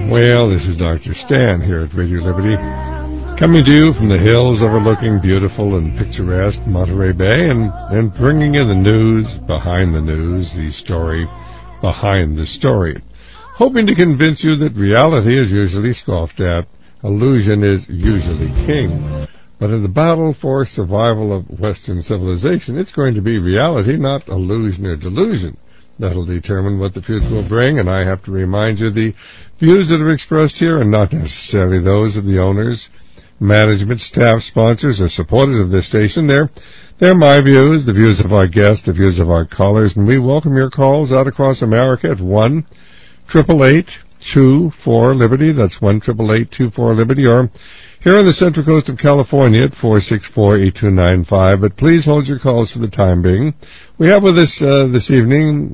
Well, this is Dr. Stan here at Radio Liberty, coming to you from the hills overlooking beautiful and picturesque Monterey Bay and bringing you the news behind the news, the story behind the story, hoping to convince you that reality is usually scoffed at, illusion is usually king. But in the battle for survival of Western civilization, it's going to be reality, not illusion or delusion. That'll determine what the future will bring, and I have to remind you the views that are expressed here are not necessarily those of the owners, management, staff, sponsors, or supporters of this station. They're my views, the views of our guests, the views of our callers, and we welcome your calls out across America at 1-888-24-LIBERTY. That's 1-888-24-LIBERTY, or here on the Central Coast of California at 464-8295. But please hold your calls for the time being. We have with us this evening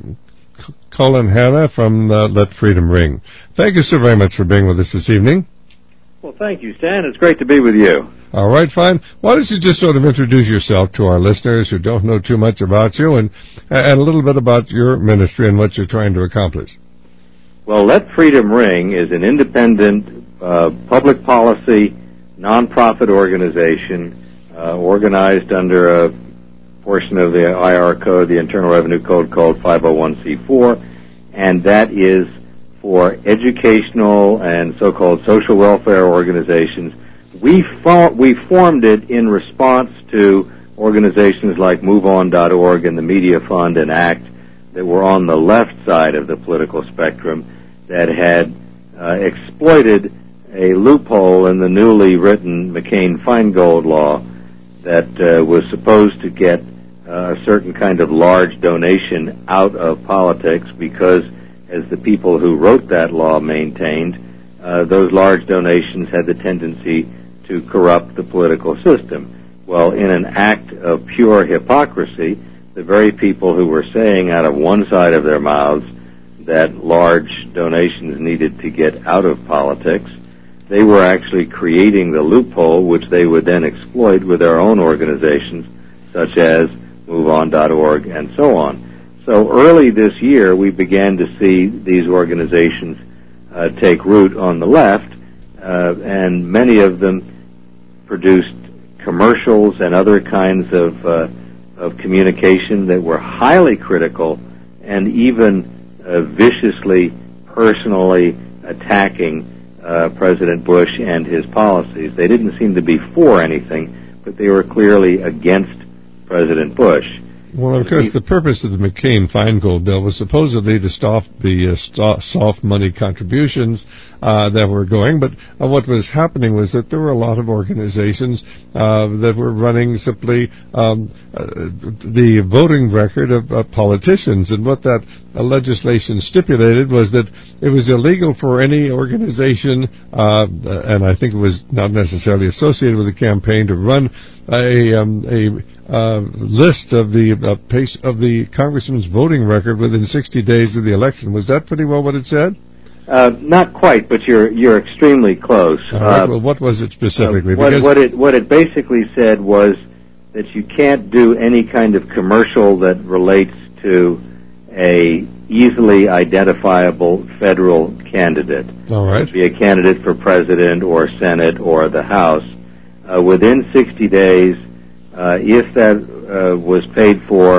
Colin Hanna from Let Freedom Ring. Thank you so very much for being with us this evening. Well, thank you, Stan. It's great to be with you. All right, fine. Why don't you just sort of introduce yourself to our listeners who don't know too much about you and a little bit about your ministry and what you're trying to accomplish. Well, Let Freedom Ring is an independent public policy nonprofit organization organized under a portion of the IR code, the Internal Revenue Code, called 501c4, and that is for educational and so-called social welfare organizations. We formed it in response to organizations like MoveOn.org and the Media Fund and ACT that were on the left side of the political spectrum that had exploited a loophole in the newly written McCain-Feingold law that was supposed to get a certain kind of large donation out of politics because, as the people who wrote that law maintained, those large donations had the tendency to corrupt the political system. Well, in an act of pure hypocrisy, the very people who were saying out of one side of their mouths that large donations needed to get out of politics, they were actually creating the loophole which they would then exploit with their own organizations, such as MoveOn.org and so on. So early this year, we began to see these organizations take root on the left, and many of them produced commercials and other kinds of communication that were highly critical and even viciously, personally attacking President Bush and his policies. They didn't seem to be for anything, but they were clearly against President Bush. Well, of course, the purpose of the McCain-Feingold bill was supposedly to stop the soft money contributions that were going, but what was happening was that there were a lot of organizations that were running simply the voting record of politicians, and what that legislation stipulated was that it was illegal for any organization, and I think it was not necessarily associated with a campaign, to run a list of the congressman's voting record within 60 days of the election. Was that pretty well what it said? Not quite, but you're extremely close. All right. Well, what was it specifically? What it basically said was that you can't do any kind of commercial that relates to a easily identifiable federal candidate. All right. It would be a candidate for president or Senate or the House. Within 60 days, if that was paid for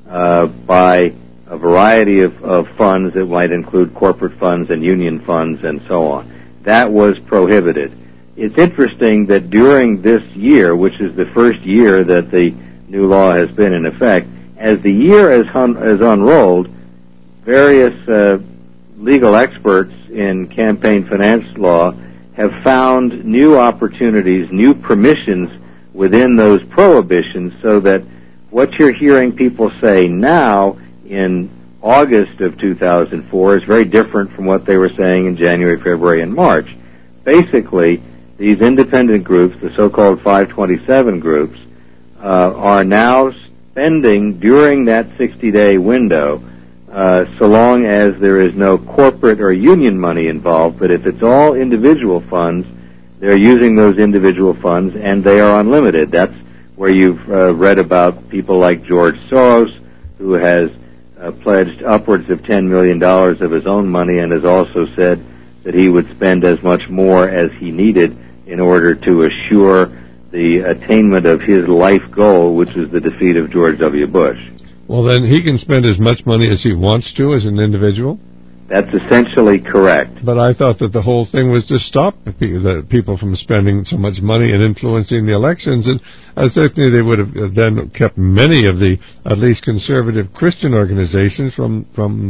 by a variety of funds that might include corporate funds and union funds and so on, that was prohibited. It's interesting that during this year, which is the first year that the new law has been in effect, as the year has unrolled, various legal experts in campaign finance law have found new opportunities, new permissions within those prohibitions, so that what you're hearing people say now in August of 2004 is very different from what they were saying in January, February, and March. Basically, these independent groups, the so-called 527 groups, are now spending during that 60-day window, so long as there is no corporate or union money involved, but if it's all individual funds, they're using those individual funds, and they are unlimited. That's where you've read about people like George Soros, who has pledged upwards of $10 million of his own money and has also said that he would spend as much more as he needed in order to assure the attainment of his life goal, which was the defeat of George W. Bush. Well, then he can spend as much money as he wants to as an individual? That's essentially correct. But I thought that the whole thing was to stop the people from spending so much money and influencing the elections, and certainly they would have then kept many of the at least conservative Christian organizations from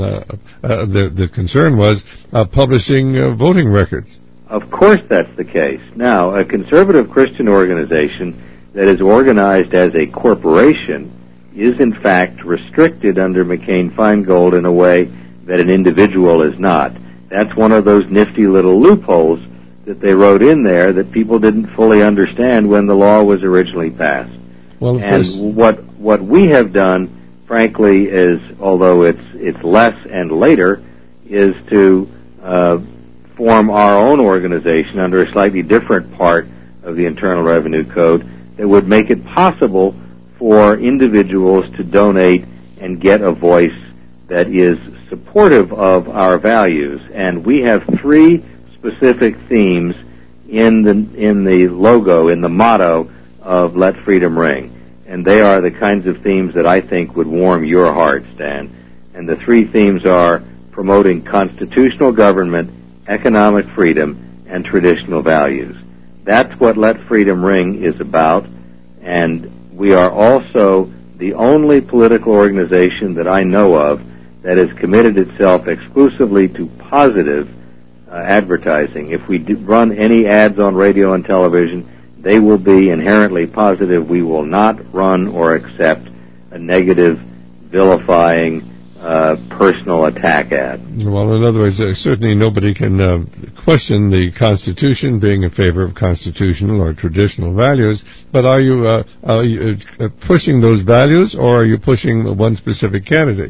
the concern was publishing voting records. Of course that's the case. Now, a conservative Christian organization that is organized as a corporation is in fact restricted under McCain-Feingold in a way that an individual is not. That's one of those nifty little loopholes that they wrote in there that people didn't fully understand when the law was originally passed. Well, and what we have done, frankly, is, although it's less and later, is to form our own organization under a slightly different part of the Internal Revenue Code that would make it possible for individuals to donate and get a voice that is supportive of our values. And we have three specific themes in the logo, in the motto of Let Freedom Ring. And they are the kinds of themes that I think would warm your heart, Stan. And the three themes are promoting constitutional government, economic freedom, and traditional values. That's what Let Freedom Ring is about. And we are also the only political organization that I know of that has committed itself exclusively to positive advertising. If we run any ads on radio and television, they will be inherently positive. We will not run or accept a negative, vilifying, personal attack ad. Well, in other words, certainly nobody can question the Constitution being in favor of constitutional or traditional values, but are you pushing those values, or are you pushing one specific candidate?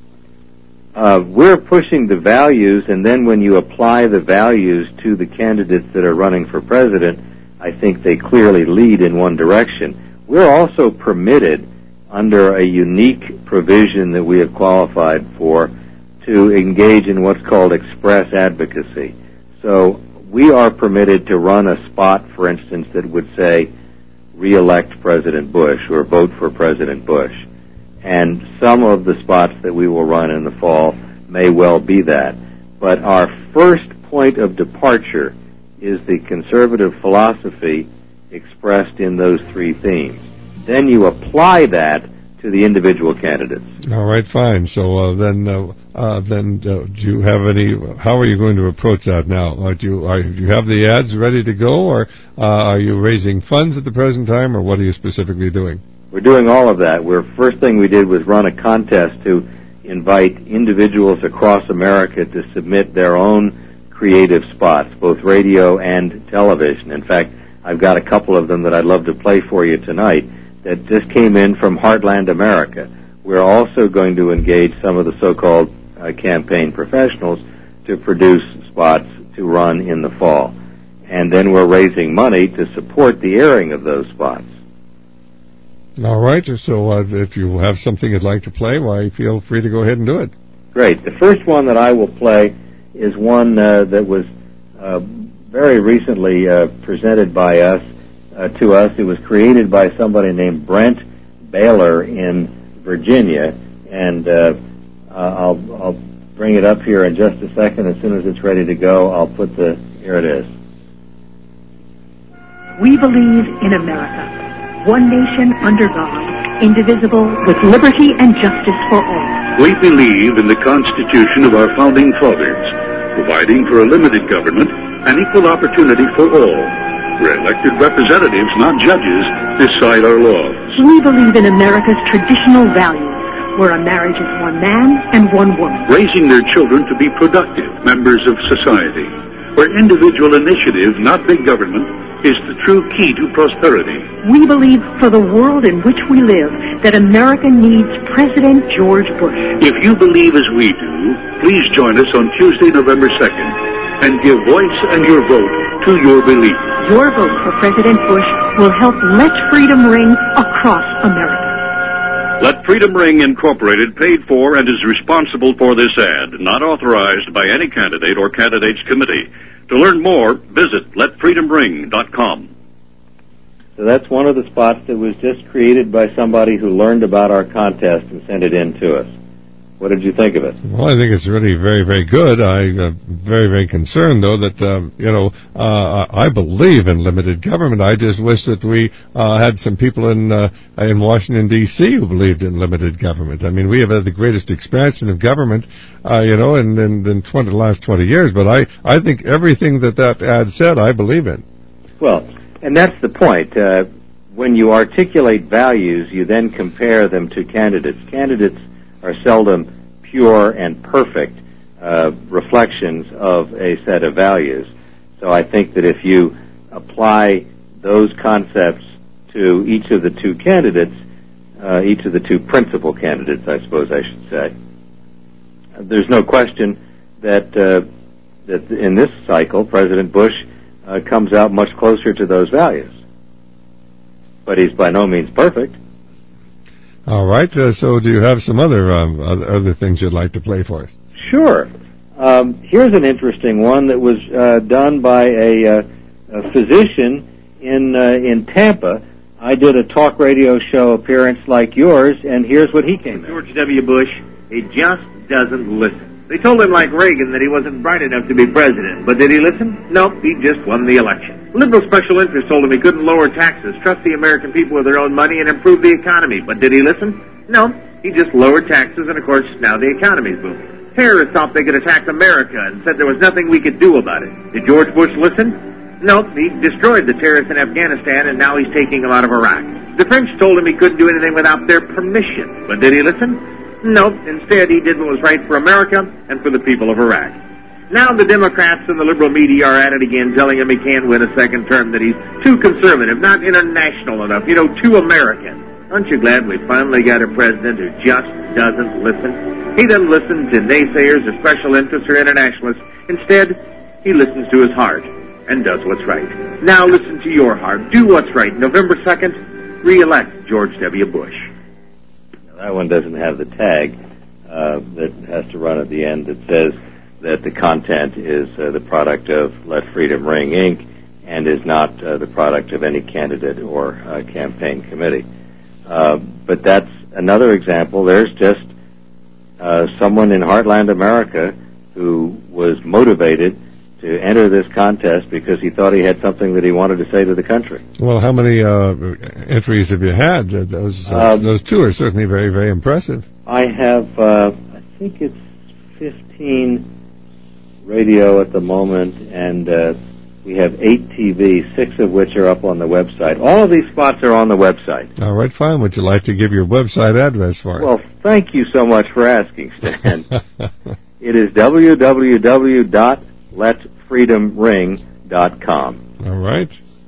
We're pushing the values, and then when you apply the values to the candidates that are running for president, I think they clearly lead in one direction. We're also permitted, under a unique provision that we have qualified for, to engage in what's called express advocacy. So we are permitted to run a spot, for instance, that would say, re-elect President Bush or vote for President Bush. And some of the spots that we will run in the fall may well be that. But our first point of departure is the conservative philosophy expressed in those three themes. Then you apply that to the individual candidates. All right, fine. So then do you have any? How are you going to approach that now? Do you have the ads ready to go, or are you raising funds at the present time, or what are you specifically doing? We're doing all of that. First thing we did was run a contest to invite individuals across America to submit their own creative spots, both radio and television. In fact, I've got a couple of them that I'd love to play for you tonight that just came in from Heartland America. We're also going to engage some of the so-called campaign professionals to produce spots to run in the fall. And then we're raising money to support the airing of those spots. All right, so if you have something you'd like to play, why, feel free to go ahead and do it. Great. The first one that I will play is one that was very recently presented by us to us. It was created by somebody named Brent Baylor in Virginia, and I'll bring it up here in just a second. As soon as it's ready to go, here it is. We believe in America. One nation under God, indivisible, with liberty and justice for all. We believe in the Constitution of our founding fathers, providing for a limited government and equal opportunity for all, where elected representatives, not judges, decide our laws. We believe in America's traditional values, where a marriage is one man and one woman. Raising their children to be productive members of society, where individual initiative, not big government, is the true key to prosperity. We believe for the world in which we live that America needs President George Bush. If you believe as we do, please join us on Tuesday, November 2nd, and give voice and your vote to your belief. Your vote for President Bush will help Let Freedom Ring across America. Let Freedom Ring Incorporated paid for and is responsible for this ad, not authorized by any candidate or candidates committee. To learn more, visit letfreedomring.com. So that's one of the spots that was just created by somebody who learned about our contest and sent it in to us. What did you think of it? Well, I think it's really very, very good. I'm very, very concerned, though, that, I believe in limited government. I just wish that we had some people in Washington, D.C. who believed in limited government. I mean, we have had the greatest expansion of government, in the last 20 years, but I think everything that ad said, I believe in. Well, and that's the point. When you articulate values, you then compare them to candidates. Candidates are seldom pure and perfect reflections of a set of values. So I think that if you apply those concepts to each of the two candidates, each of the two principal candidates, I suppose I should say, there's no question that in this cycle, President Bush comes out much closer to those values. But he's by no means perfect. All right. So do you have some other things you'd like to play for us? Sure. Here's an interesting one that was done by a physician in Tampa. I did a talk radio show appearance like yours, and here's what he came in. George W. Bush, he just doesn't listen. They told him, like Reagan, that he wasn't bright enough to be president. But did he listen? Nope, he just won the election. Liberal special interests told him he couldn't lower taxes, trust the American people with their own money, and improve the economy. But did he listen? No, he just lowered taxes, and of course, now the economy's booming. Terrorists thought they could attack America and said there was nothing we could do about it. Did George Bush listen? Nope, he destroyed the terrorists in Afghanistan, and now he's taking them out of Iraq. The French told him he couldn't do anything without their permission. But did he listen? Nope. Instead, he did what was right for America and for the people of Iraq. Now the Democrats and the liberal media are at it again, telling him he can't win a second term, that he's too conservative, not international enough, too American. Aren't you glad we finally got a president who just doesn't listen? He doesn't listen to naysayers or special interests or internationalists. Instead, he listens to his heart and does what's right. Now listen to your heart. Do what's right. November 2nd, re-elect George W. Bush. That one doesn't have the tag that has to run at the end that says that the content is the product of Let Freedom Ring, Inc., and is not the product of any candidate or campaign committee. But that's another example. There's just someone in Heartland America who was motivated to enter this contest because he thought he had something that he wanted to say to the country. Well, how many entries have you had? Those two are certainly very, very impressive. I have, I think it's 15 radio at the moment, and we have 8 TV, 6 of which are up on the website. All of these spots are on the website. All right, fine. Would you like to give your website address for us? Well, thank you so much for asking, Stan. It is www.letfreedomring.com. All right.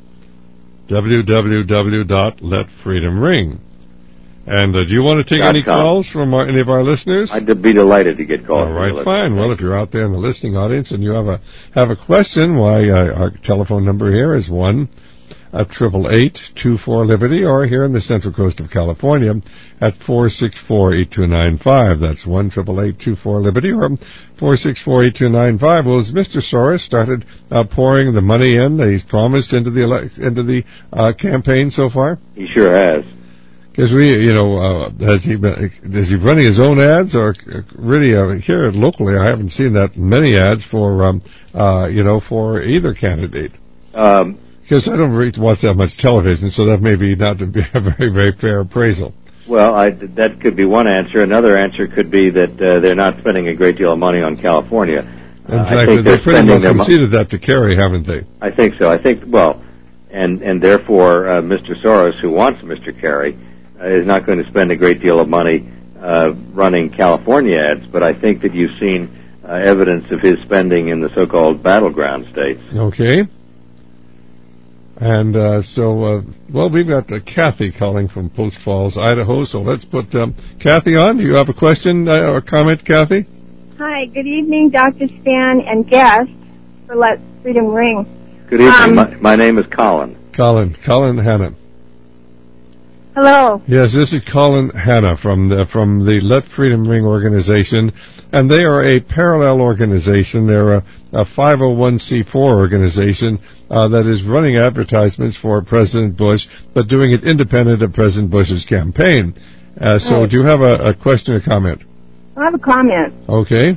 www.letfreedomring. And do you want to take any calls from any of our listeners? I'd be delighted to get calls. All right, fine. Well, if you're out there in the listening audience and you have a question, why our telephone number here is 1-888-24-LIBERTY, or here in the Central Coast of California at 464-8295. That's 1-888-24-LIBERTY or 464-8295. Well, as Mr. Soros started pouring the money in that he's promised into the campaign so far? He sure has. Because is he running his own ads, or really here locally I haven't seen that many ads for for either candidate. Because I don't really watch that much television, so that may be not to be a very, very fair appraisal. Well, that could be one answer. Another answer could be that they're not spending a great deal of money on California. Exactly, they pretty much conceded that to Kerry, haven't they? I think so. And therefore, Mr. Soros, who wants Mr. Kerry, is not going to spend a great deal of money running California ads, but I think that you've seen evidence of his spending in the so-called battleground states. Okay. And we've got Kathy calling from Post Falls, Idaho, so let's put Kathy on. Do you have a question or comment, Kathy? Hi, good evening, Dr. Stan and guest for Let Freedom Ring. Good evening. My name is Colin. Colin Hanna. Hello. Yes, this is Colin Hanna from the Let Freedom Ring organization, and they are a parallel organization. They're a 501c4 organization that is running advertisements for President Bush, but doing it independent of President Bush's campaign. So Right. do you have a question or comment? I have a comment. Okay.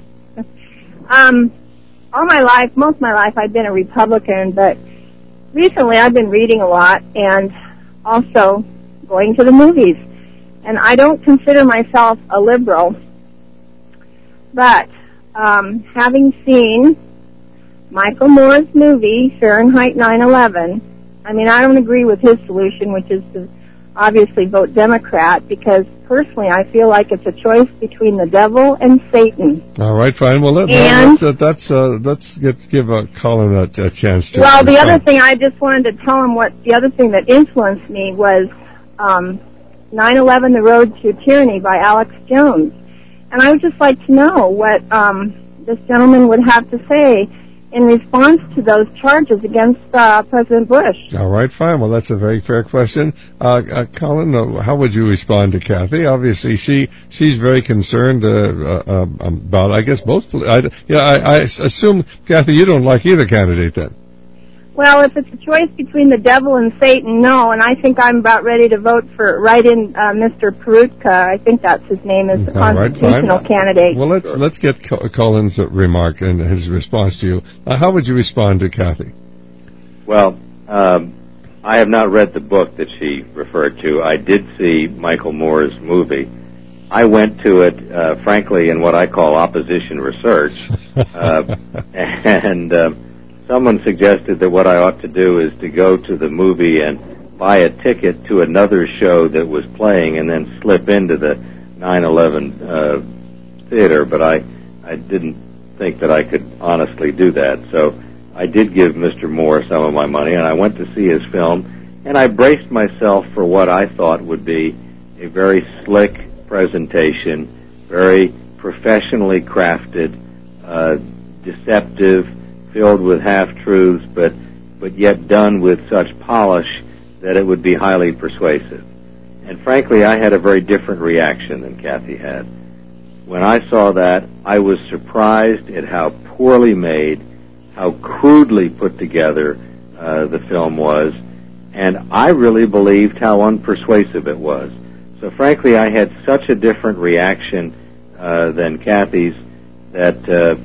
All my life, most of my life, I've been a Republican, but recently I've been reading a lot and also going to the movies. And I don't consider myself a liberal, but having seen Michael Moore's movie, Fahrenheit 9/11, I mean, I don't agree with his solution, which is to obviously vote Democrat, because personally I feel like it's a choice between the devil and Satan. All right, fine. Well, let's give Colin a chance to. Well, the other thing I just wanted to tell him, the other thing that influenced me was 9/11: The Road to Tyranny by Alex Jones. And I would just like to know what this gentleman would have to say in response to those charges against President Bush. All right, fine. Well, that's a very fair question. Colin, how would you respond to Kathy? Obviously, she's very concerned about, I guess, both. I assume, Kathy, you don't like either candidate then. Well, if it's a choice between the devil and Satan, no. And I think I'm about ready to vote for Mr. Perutka. I think that's his name, as the constitutional candidate. Well, let's get Colin's remark and his response to you. How would you respond to Kathy? Well, I have not read the book that she referred to. I did see Michael Moore's movie. I went to it, frankly, in what I call opposition research, and someone suggested that what I ought to do is to go to the movie and buy a ticket to another show that was playing and then slip into the 9/11 theater, but I didn't think that I could honestly do that. So I did give Mr. Moore some of my money, and I went to see his film, and I braced myself for what I thought would be a very slick presentation, very professionally crafted, deceptive, filled with half-truths, but yet done with such polish that it would be highly persuasive. And frankly, I had a very different reaction than Kathy had. When I saw that, I was surprised at how poorly made, how crudely put together the film was, and I really believed how unpersuasive it was. So frankly, I had such a different reaction than Kathy's that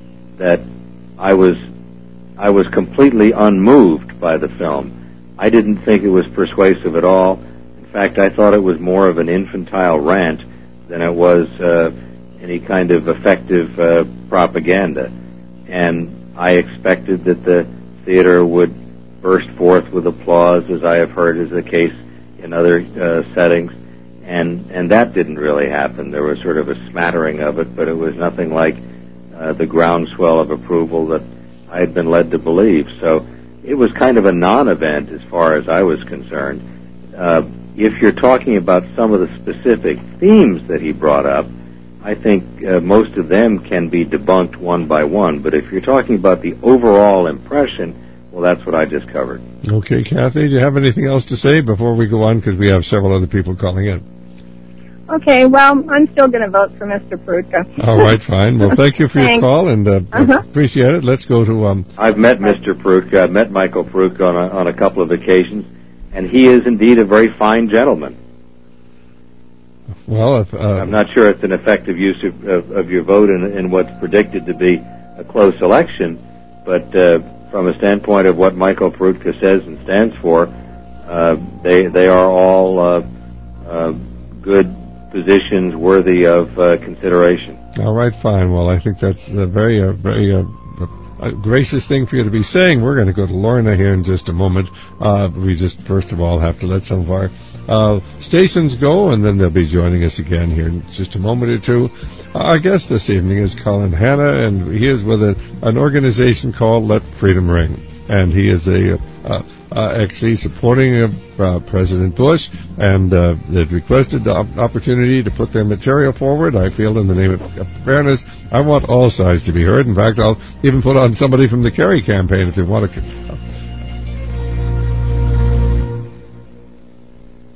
I was completely unmoved by the film. I didn't think it was persuasive at all. In fact, I thought it was more of an infantile rant than it was any kind of effective propaganda. And I expected that the theater would burst forth with applause, as I have heard is the case in other settings. And that didn't really happen. There was sort of a smattering of it, but it was nothing like the groundswell of approval that I had been led to believe. So it was kind of a non-event as far as I was concerned. If you're talking about some of the specific themes that he brought up, I think most of them can be debunked one by one. But if you're talking about the overall impression, well, that's what I just covered. Okay, Kathy, do you have anything else to say before we go on? Because we have several other people calling in. Okay, well, I'm still going to vote for Mr. Perutka. All right, fine. Well, thank you for your call, and appreciate it. Let's go to... I've met Mr. Perutka. I've met Michael Perutka on a couple of occasions, and he is indeed a very fine gentleman. Well, I'm not sure it's an effective use of your vote in what's predicted to be a close election, but from a standpoint of what Michael Perutka says and stands for, they are all good positions worthy of consideration. All right, fine. Well, I think that's a very gracious thing for you to be saying. We're going to go to Lorna here in just a moment. We just, first of all, have to let some of our stations go, and then they'll be joining us again here in just a moment or two. Our guest this evening is Colin Hanna, and he is with an organization called Let Freedom Ring. And he is actually supporting President Bush, and they've requested the opportunity to put their material forward. I feel in the name of fairness, I want all sides to be heard. In fact, I'll even put on somebody from the Kerry campaign if they want to.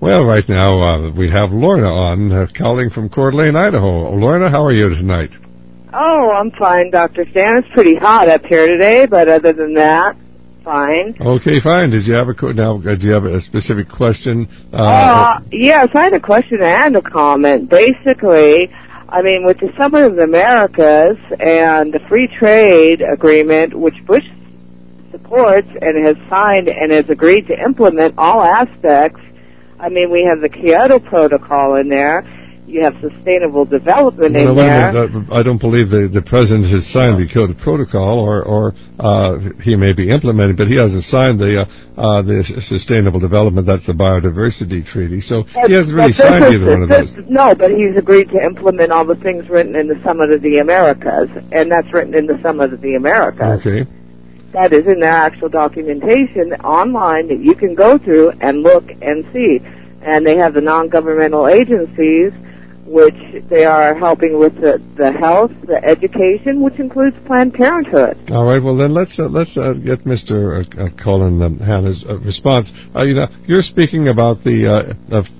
Well, right now we have Lorna on, calling from Coeur d'Alene, Idaho. Lorna, how are you tonight? Oh, I'm fine, Dr. Stan. It's pretty hot up here today, but other than that, fine. Okay, fine. Did you have a specific question? Yes, I had a question and a comment. Basically, I mean, with the Summit of the Americas and the free trade agreement, which Bush supports and has signed and has agreed to implement all aspects, I mean, we have the Kyoto Protocol in there. You have sustainable development in there. I don't believe the president has signed the Kyoto Protocol, or he may be implementing, but he hasn't signed the sustainable development. That's the biodiversity treaty. So he hasn't really signed either one of those. No, but he's agreed to implement all the things written in the Summit of the Americas, and that's written in the Summit of the Americas. Okay. That is in their actual documentation online that you can go through and look and see. And they have the non-governmental agencies, which they are helping with the health, the education, which includes Planned Parenthood. All right. Well, then let's get Mr. Colin Hanna's response. You're speaking about the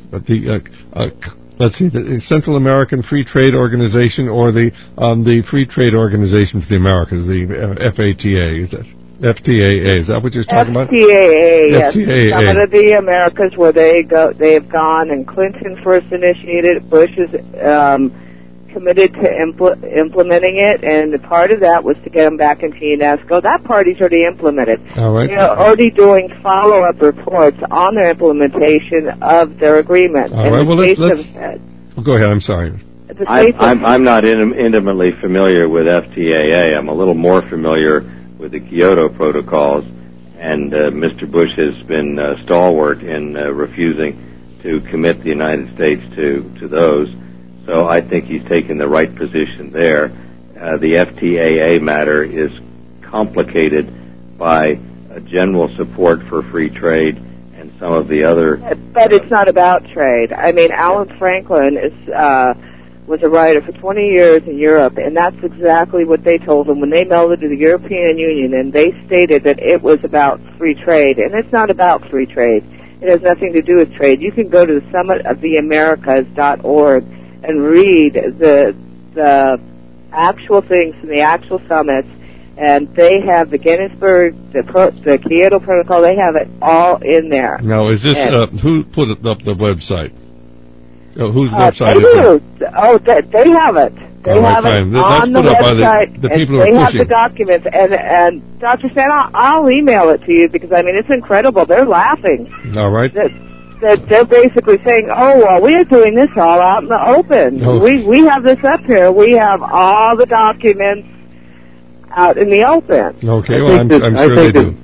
Central American Free Trade Organization, or the Free Trade Organization for the Americas, the FATA. Is that FTAA? Is that what you're talking about? FTAA, yes. FTAA. Summit of the Americas, where they have gone, and Clinton first initiated it. Bush is committed to implementing it, and part of that was to get them back into UNESCO. That party's already implemented. All right. They're already doing follow-up reports on their implementation of their agreement. All right. Well, let's go ahead. I'm sorry. I'm not intimately familiar with FTAA. I'm a little more familiar with the Kyoto Protocols, and Mr. Bush has been stalwart in refusing to commit the United States to those. So I think he's taken the right position there. The FTAA matter is complicated by a general support for free trade and some of the other... But it's not about trade. I mean, Alan Franklin was a writer for 20 years in Europe, and that's exactly what they told him when they melded to the European Union, and they stated that it was about free trade, and it's not about free trade. It has nothing to do with trade. You can go to the summitoftheamericas.org and read the actual things from the actual summits, and they have the Gettysburg, the Kyoto Protocol, they have it all in there. Now, is this, who put up the website? Whose website is it? Oh, they have it. They have it on the website, the people and who are they have pushing. the documents. And Dr. Stan, I'll email it to you, because, I mean, it's incredible. They're laughing. All right. They're basically saying, oh, well, we're doing this all out in the open. Oh. We have this up here. We have all the documents out in the open. Okay, well, I'm sure they do.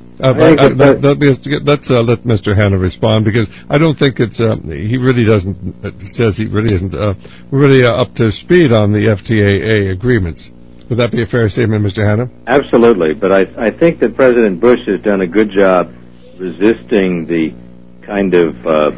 Let's let Mr. Hanna respond, because I don't think he really doesn't. It says he really isn't really up to speed on the FTAA agreements. Would that be a fair statement, Mr. Hanna? Absolutely, but I think that President Bush has done a good job resisting the kind of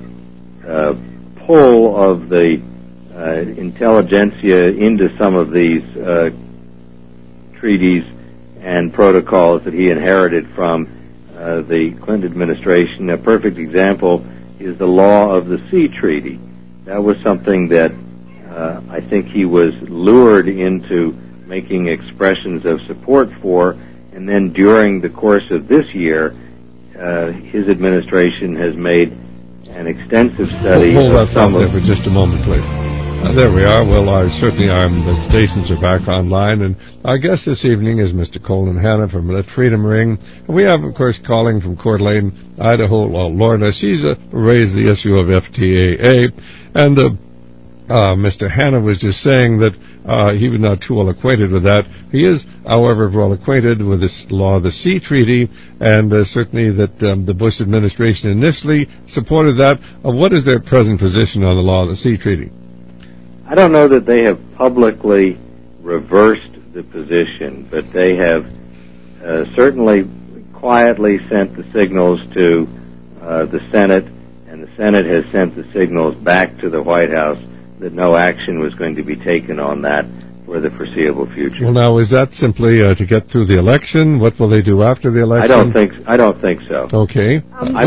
pull of the intelligentsia into some of these treaties and protocols that he inherited from the Clinton administration. A perfect example is the Law of the Sea Treaty. That was something that I think he was lured into making expressions of support for, and then during the course of this year, his administration has made an extensive study. Hold that thought there for just a moment, please. There we are. Well, the stations are back online, and our guest this evening is Mr. Colin Hanna from Let Freedom Ring. And we have, of course, calling from Coeur d'Alene, Idaho, Lorna. She's raised the issue of FTAA, and Mr. Hanna was just saying that he was not too well acquainted with that. He is, however, well acquainted with this Law of the Sea Treaty, and certainly that the Bush administration initially supported that. What is their present position on the Law of the Sea Treaty? I don't know that they have publicly reversed the position, but they have certainly quietly sent the signals to the Senate, and the Senate has sent the signals back to the White House that no action was going to be taken on that for the foreseeable future. Well, now, is that simply to get through the election? What will they do after the election? I don't think so. Okay.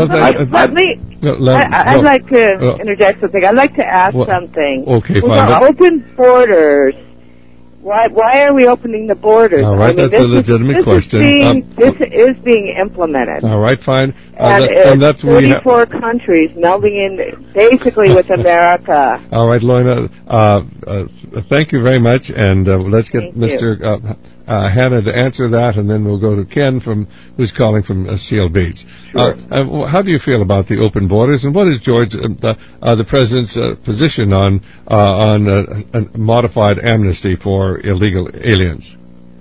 I'd like to interject something. I'd like to ask something. Okay, With fine. our open borders, why are we opening the borders? All right, that's a legitimate question. This is being implemented. All right, fine. And that's 34 countries melding in basically with America. All right, Lorna, thank you very much, and let's get Mr. Hanna to answer that, and then we'll go to Ken who's calling from Seal Beach. Sure. How do you feel about the open borders, and what is George, the President's position on a modified amnesty for illegal aliens?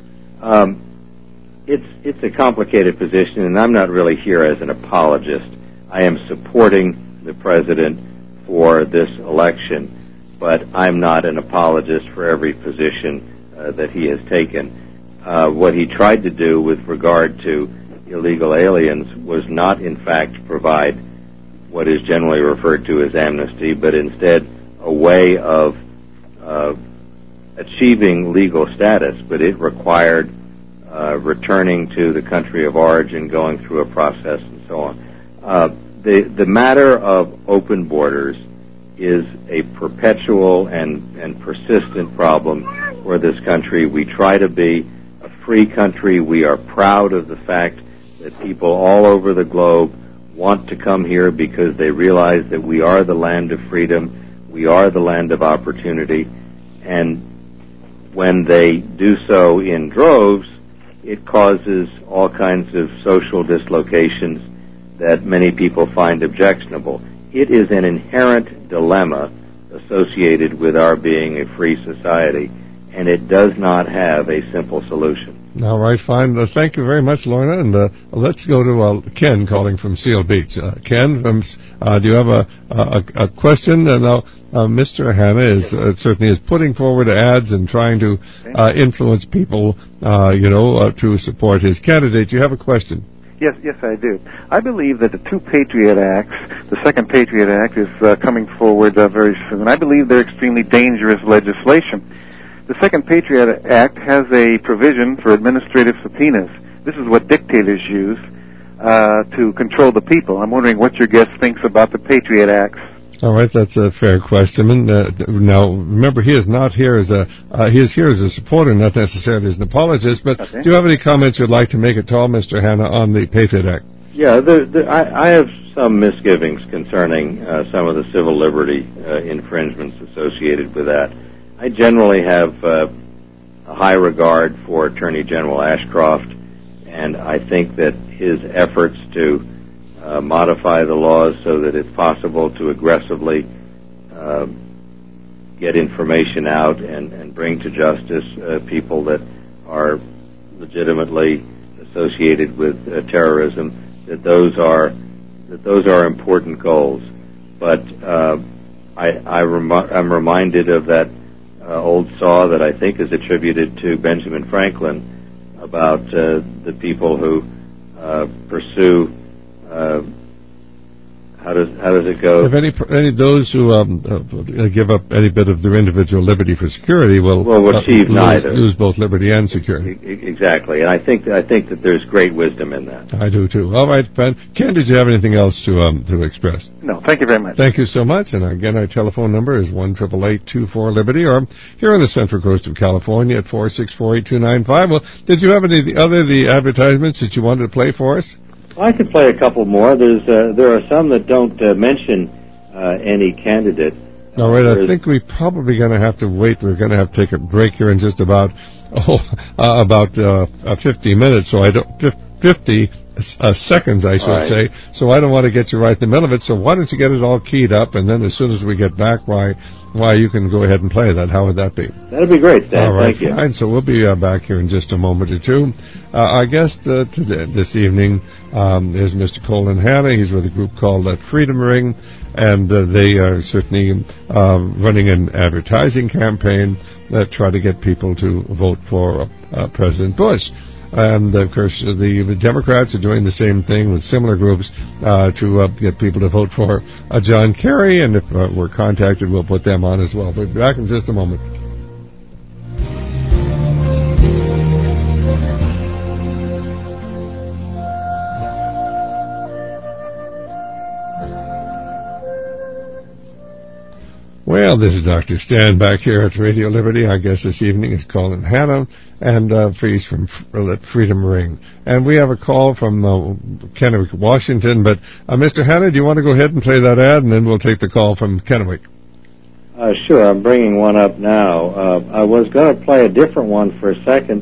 It's a complicated position, and I'm not really here as an apologist. I am supporting the President for this election, but I'm not an apologist for every position that he has taken. What he tried to do with regard to illegal aliens was not, in fact, provide what is generally referred to as amnesty, but instead a way of achieving legal status, but it required returning to the country of origin, going through a process, and so on. The matter of open borders is a perpetual and persistent problem for this country. We try to be a free country. We are proud of the fact that people all over the globe want to come here because they realize that we are the land of freedom, we are the land of opportunity, and when they do so in droves, it causes all kinds of social dislocations that many people find objectionable. It is an inherent dilemma associated with our being a free society, and it does not have a simple solution. All right, fine. Thank you very much, Lorna. And let's go to Ken calling from Seal Beach. Ken, do you have a question? Now, Mr. Hanna certainly is putting forward ads and trying to influence people, to support his candidate. Do you have a question? Yes, I do. I believe that the two Patriot Acts, the second Patriot Act is coming forward very soon. I believe they're extremely dangerous legislation. The second Patriot Act has a provision for administrative subpoenas. This is what dictators use to control the people. I'm wondering what your guest thinks about the Patriot Acts. All right, that's a fair question. Now, remember, he is here as a supporter, not necessarily as an apologist. But okay. Do you have any comments you'd like to make at all, Mr. Hanna, on the Patriot Act? Yeah, I have some misgivings concerning some of the civil liberty infringements associated with that. I generally have a high regard for Attorney General Ashcroft, and I think that his efforts to modify the laws so that it's possible to aggressively get information out and bring to justice people that are legitimately associated with terrorism, those are important goals. But I'm reminded of that old saw that I think is attributed to Benjamin Franklin about the people who pursue. How does it go? If any those who give up any bit of their individual liberty for security will achieve lose both liberty and security. Exactly, and I think that there's great wisdom in that. I do too. All right, Ben. Ken, did you have anything else to express? No, thank you very much. Thank you so much. And again, our telephone number is 1-888-24-LIBERTY, or here on the Central Coast of California at 464-8295. Well, did you have any of the advertisements that you wanted to play for us? I could play a couple more. There are some that don't mention any candidate. All right, I think we're probably going to have to wait. We're going to have to take a break here in just about 50 minutes. So 50 seconds, I should say. So I don't want to get you right in the middle of it. So why don't you get it all keyed up, and then as soon as we get back, why you can go ahead and play that. How would that be? That'd be great, Stan. All right, thank you. Fine. So we'll be back here in just a moment or two. Our guest this evening is Mr. Colin Hanna. He's with a group called Freedom Ring, and they are certainly running an advertising campaign that try to get people to vote for President Bush. And, of course, the Democrats are doing the same thing with similar groups to get people to vote for John Kerry. And if we're contacted, we'll put them on as well. We'll be back in just a moment. Well, this is Dr. Stan back here at Radio Liberty. Our guest this evening is Colin Hanna, and he's from Freedom Ring. And we have a call from Kennewick, Washington. But Mr. Hanna, do you want to go ahead and play that ad, and then we'll take the call from Kennewick? Sure, I'm bringing one up now. I was going to play a different one for a second.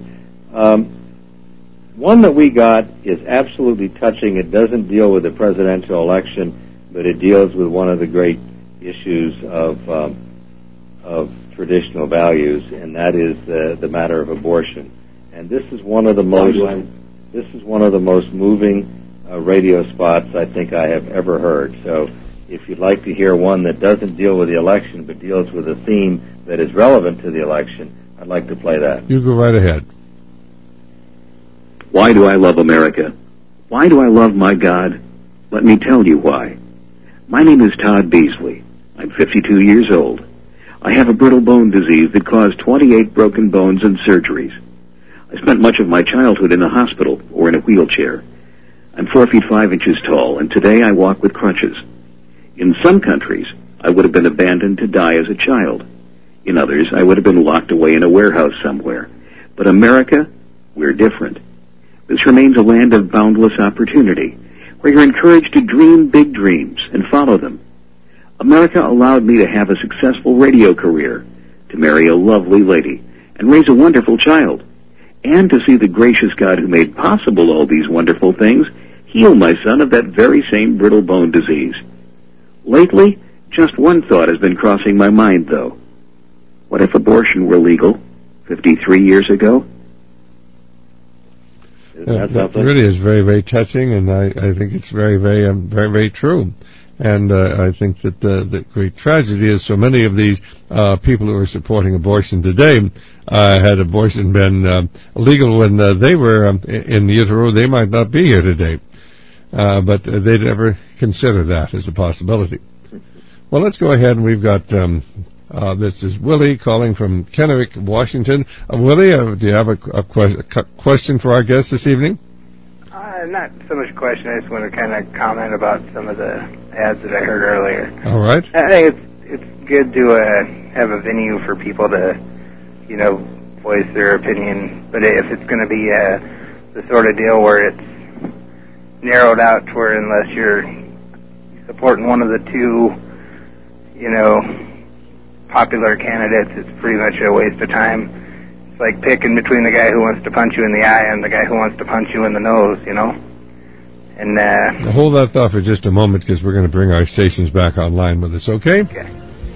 One that we got is absolutely touching. It doesn't deal with the presidential election, but it deals with one of the great issues of traditional values, and that is the matter of abortion. And this is one of the most moving radio spots I think I have ever heard. So if you'd like to hear one that doesn't deal with the election but deals with a theme that is relevant to the election, I'd like to play that. You go right ahead. Why do I love America? Why do I love my God? Let me tell you why. My name is Todd Beasley. I'm 52 years old. I have a brittle bone disease that caused 28 broken bones and surgeries. I spent much of my childhood in a hospital or in a wheelchair. I'm 4 feet 5 inches tall, and today I walk with crutches. In some countries, I would have been abandoned to die as a child. In others, I would have been locked away in a warehouse somewhere. But America, we're different. This remains a land of boundless opportunity, where you're encouraged to dream big dreams and follow them. America allowed me to have a successful radio career, to marry a lovely lady, and raise a wonderful child, and to see the gracious God who made possible all these wonderful things heal my son of that very same brittle bone disease. Lately, just one thought has been crossing my mind, though. What if abortion were legal 53 years ago? That really is very, very touching, and I think it's very, very, very true. And I think that the great tragedy is so many of these people who are supporting abortion today had abortion been legal when they were in utero, they might not be here today. But they'd never consider that as a possibility. Well, let's go ahead, and we've got this is Willie calling from Kennewick, Washington. Willie, do you have a question for our guest this evening? Not so much a question. I just want to kind of comment about some of the ads that I heard earlier. All right. I think it's good to have a venue for people to, voice their opinion. But if it's going to be the sort of deal where it's narrowed out to where unless you're supporting one of the two, popular candidates, it's pretty much a waste of time. It's like picking between the guy who wants to punch you in the eye and the guy who wants to punch you in the nose, And now hold that thought for just a moment, because we're going to bring our stations back online with us, okay? Okay.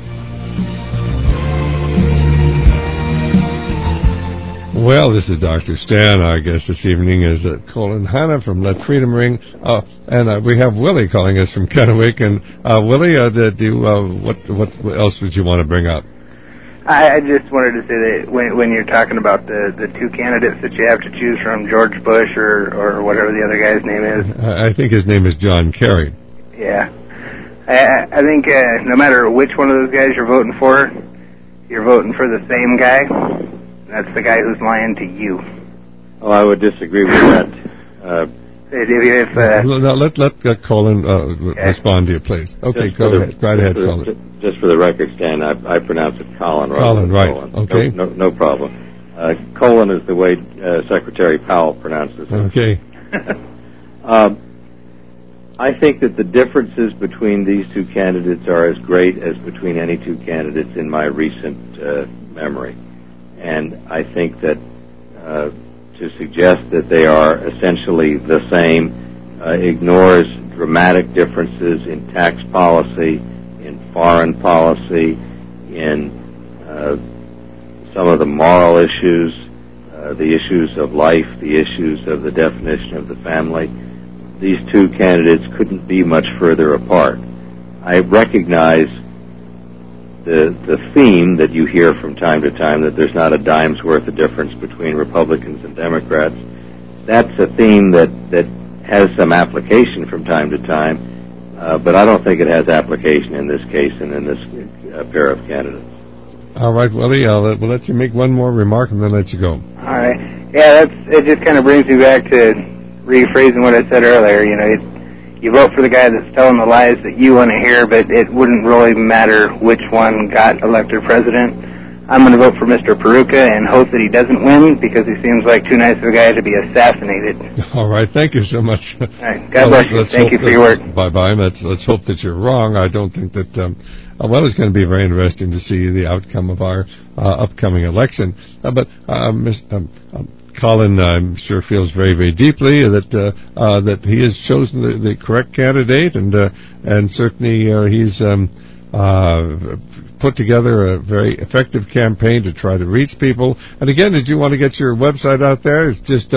Well, this is Dr. Stan. Our guest this evening is Colin Hanna from Let Freedom Ring, and we have Willie calling us from Kennewick. And Willie, what else would you want to bring up? I just wanted to say that when you're talking about the two candidates that you have to choose from, George Bush or whatever the other guy's name is. I think his name is John Kerry. Yeah. I think no matter which one of those guys you're voting for the same guy. That's the guy who's lying to you. Oh, I would disagree with that. Let Colin respond to you, please. Okay, go ahead. Right ahead, Colin. Just for the record, Stan, I pronounce it Colin. Colin, right. Colin. Okay. No problem. Colin is the way Secretary Powell pronounces it. Okay. I think that the differences between these two candidates are as great as between any two candidates in my recent memory. And I think that to suggest that they are essentially the same ignores dramatic differences in tax policy, in foreign policy, in some of the moral issues, the issues of life, the issues of the definition of the family. These two candidates couldn't be much further apart. I recognize the theme that you hear from time to time, that there's not a dime's worth of difference between Republicans and Democrats. That's a theme that has some application from time to time, but I don't think it has application in this case and in this pair of candidates. All right, Willie, we'll let you make one more remark and then let you go. All right. Yeah, it just kind of brings me back to rephrasing what I said earlier. you vote for the guy that's telling the lies that you want to hear, but it wouldn't really matter which one got elected president. I'm going to vote for Mr. Peruka and hope that he doesn't win because he seems like too nice of a guy to be assassinated. All right, thank you so much. All right, God bless you. Thank you for your work. Bye-bye. Let's hope that you're wrong. I don't think that, it's going to be very interesting to see the outcome of our upcoming election. But Colin, I'm sure, feels very, very deeply that he has chosen the correct candidate, and certainly he's put together a very effective campaign to try to reach people. And again, did you want to get your website out there? It's just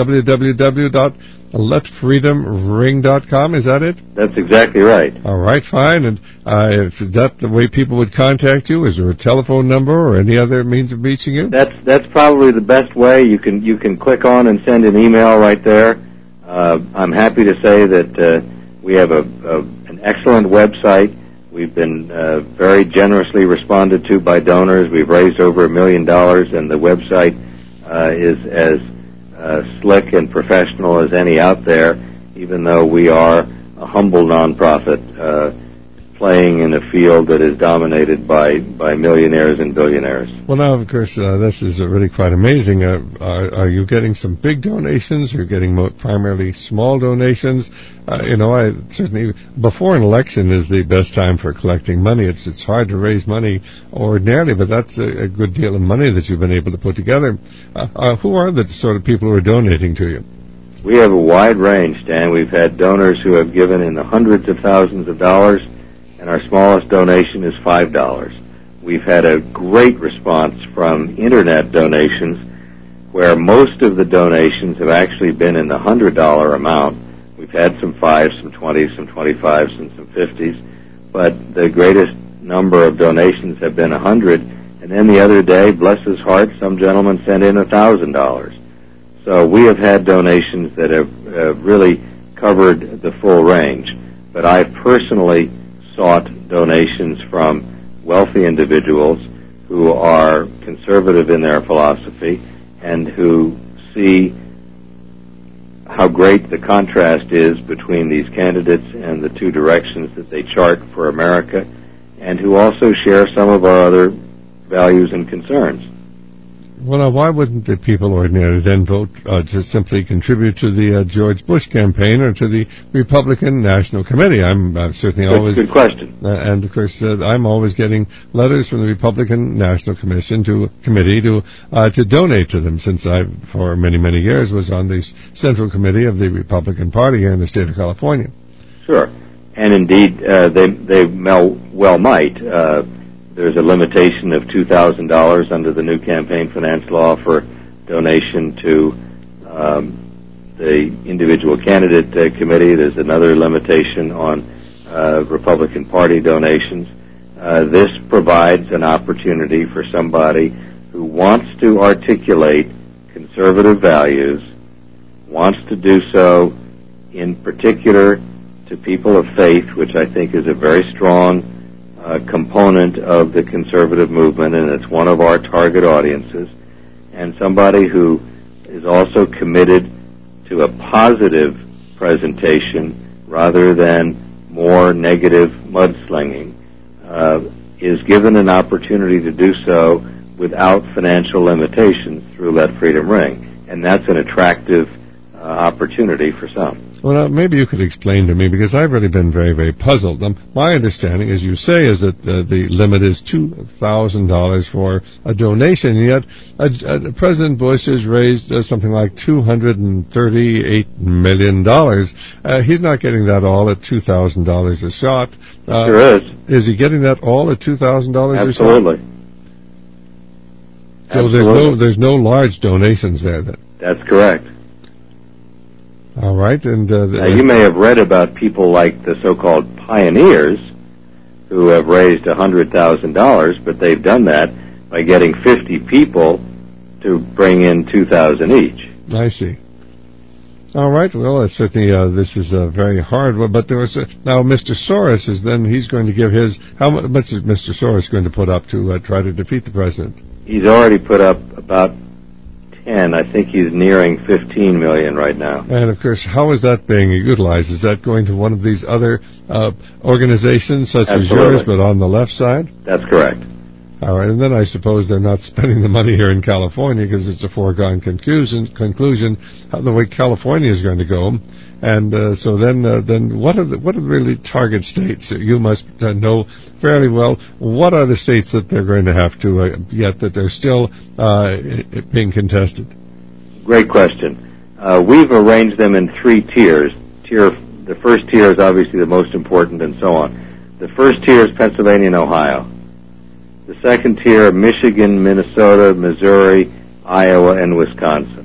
www.letfreedomring.com. Is that it? That's exactly right. All right, fine. And is that the way people would contact you? Is there a telephone number or any other means of reaching you? That's probably the best way. You can click on and send an email right there. I'm happy to say that we have an excellent website. We've been very generously responded to by donors. We've raised over $1 million, and the website is as slick and professional as any out there, even though we are a humble nonprofit playing in a field that is dominated by millionaires and billionaires. Well, now, of course, this is really quite amazing. Are you getting some big donations? You're getting primarily small donations? I certainly, before an election is the best time for collecting money. It's hard to raise money ordinarily, but that's a good deal of money that you've been able to put together. Who are the sort of people who are donating to you? We have a wide range, Dan. We've had donors who have given in the hundreds of thousands of dollars, and our smallest donation is $5. We've had a great response from Internet donations, where most of the donations have actually been in the $100 amount. We've had some 5s, some 20s, some 25s, and some 50s, but the greatest number of donations have been $100. And then the other day, bless his heart, some gentleman sent in $1,000. So we have had donations that have really covered the full range. But I personally sought donations from wealthy individuals who are conservative in their philosophy and who see how great the contrast is between these candidates and the two directions that they chart for America, and who also share some of our other values and concerns. Well, why wouldn't the people ordinarily then vote to simply contribute to the George Bush campaign or to the Republican National Committee? I'm certainly always... Good question. And, of course, I'm always getting letters from the Republican National Committee to donate to them, since I, for many, many years, was on the Central Committee of the Republican Party here in the state of California. Sure. And, indeed, they well might. There's a limitation of $2,000 under the new campaign finance law for donation to the individual candidate committee. There's another limitation on Republican Party donations. This provides an opportunity for somebody who wants to articulate conservative values, wants to do so in particular to people of faith, which I think is a very strong component of the conservative movement, and it's one of our target audiences, and somebody who is also committed to a positive presentation rather than more negative mudslinging, is given an opportunity to do so without financial limitations through Let Freedom Ring, and that's an attractive opportunity for some. Well, maybe you could explain to me, because I've really been very, very puzzled. My understanding, as you say, is that the limit is $2,000 for a donation, and yet President Bush has raised something like $238 million. He's not getting that all at $2,000 a shot. Sure is. Is he getting that all at $2,000 a shot? Absolutely. So there's no large donations there then? That's correct. All right, and now you may have read about people like the so-called pioneers who have raised $100,000, but they've done that by getting 50 people to bring in $2,000 each. I see. All right, well, certainly this is very hard. But there was now Mr. Soros he's going to give his. How much is Mr. Soros going to put up to try to defeat the president? He's already put up about $10 10. I think he's nearing 15 million right now. And, of course, how is that being utilized? Is that going to one of these other organizations such as yours, but on the left side? That's correct. All right, and then I suppose they're not spending the money here in California because it's a foregone conclusion how the way California is going to go. And so then what are the really target states? You must know fairly well. What are the states that they're going to have to get that they're still being contested? Great question. We've arranged them in 3 tiers. The first tier is obviously the most important, and so on. The first tier is Pennsylvania and Ohio. The second tier, Michigan, Minnesota, Missouri, Iowa, and Wisconsin.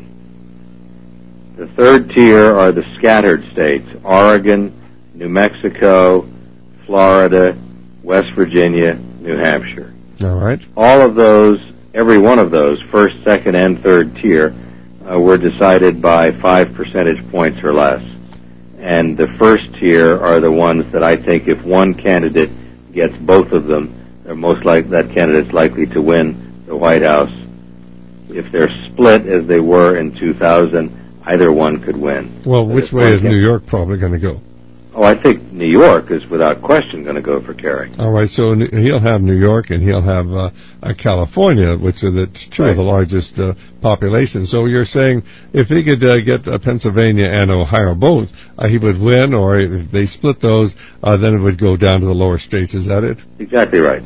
The third tier are the scattered states, Oregon, New Mexico, Florida, West Virginia, New Hampshire. All right. All of those, every one of those, first, second, and third tier, were decided by 5 percentage points or less. And the first tier are the ones that I think if one candidate gets both of them, that candidate's likely to win the White House. If they're split as they were in 2000, either one could win. Well, which way is New York probably going to go? Oh, I think New York is without question going to go for Kerry. All right, so he'll have New York and he'll have California, which are the two of the largest populations. So you're saying if he could get Pennsylvania and Ohio both, he would win, or if they split those, then it would go down to the lower states. Is that it? Exactly right.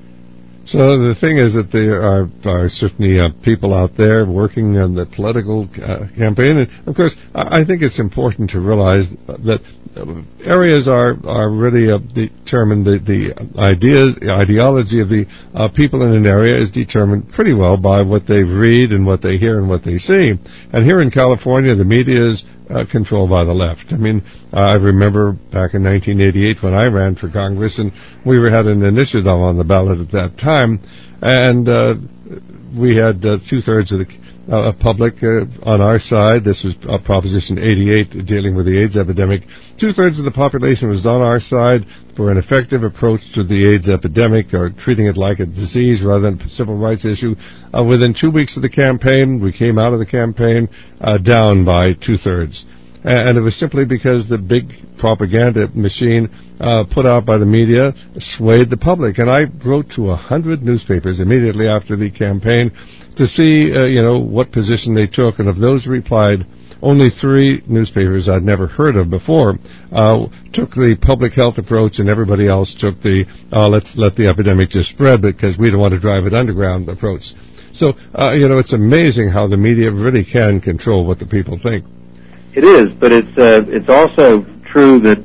So the thing is that there are certainly people out there working on the political campaign. And, of course, I think it's important to realize that areas are really determined. The ideology of the people in an area is determined pretty well by what they read and what they hear and what they see. And here in California, the media is controlled by the left. I mean, I remember back in 1988 when I ran for Congress, and we had an initiative on the ballot at that time, and we had 2/3 of the public on our side. This was Proposition 88 dealing with the AIDS epidemic. 2/3 of the population was on our side for an effective approach to the AIDS epidemic, or treating it like a disease rather than a civil rights issue. Within 2 weeks of the campaign, we came out of the campaign down by 2/3. And it was simply because the big propaganda machine put out by the media swayed the public. And I wrote to 100 newspapers immediately after the campaign to see, what position they took. And of those replied, only 3 newspapers I'd never heard of before took the public health approach, and everybody else took the let's let the epidemic just spread because we don't want to drive it underground approach. So, it's amazing how the media really can control what the people think. It is, but it's also true that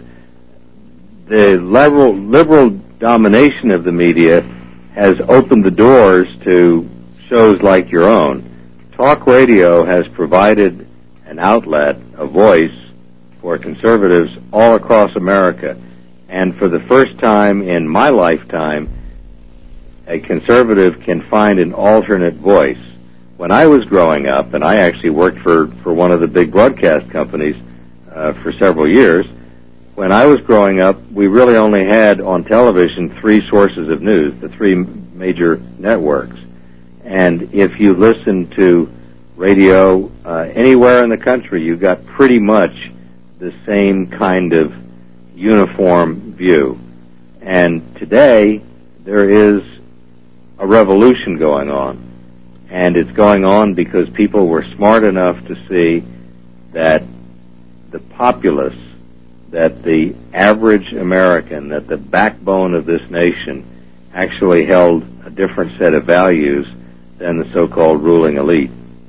the liberal domination of the media has opened the doors to shows like your own. Talk radio has provided an outlet, a voice for conservatives all across America. And for the first time in my lifetime, a conservative can find an alternate voice. When I was growing up, and I actually worked for one of the big broadcast companies for several years, when I was growing up, we really only had on television 3 sources of news, the 3 major networks. And if you listen to radio anywhere in the country, you got pretty much the same kind of uniform view. And today, there is a revolution going on. And it's going on because people were smart enough to see that the populace, that the average American, that the backbone of this nation actually held a different set of values than the so-called ruling elite.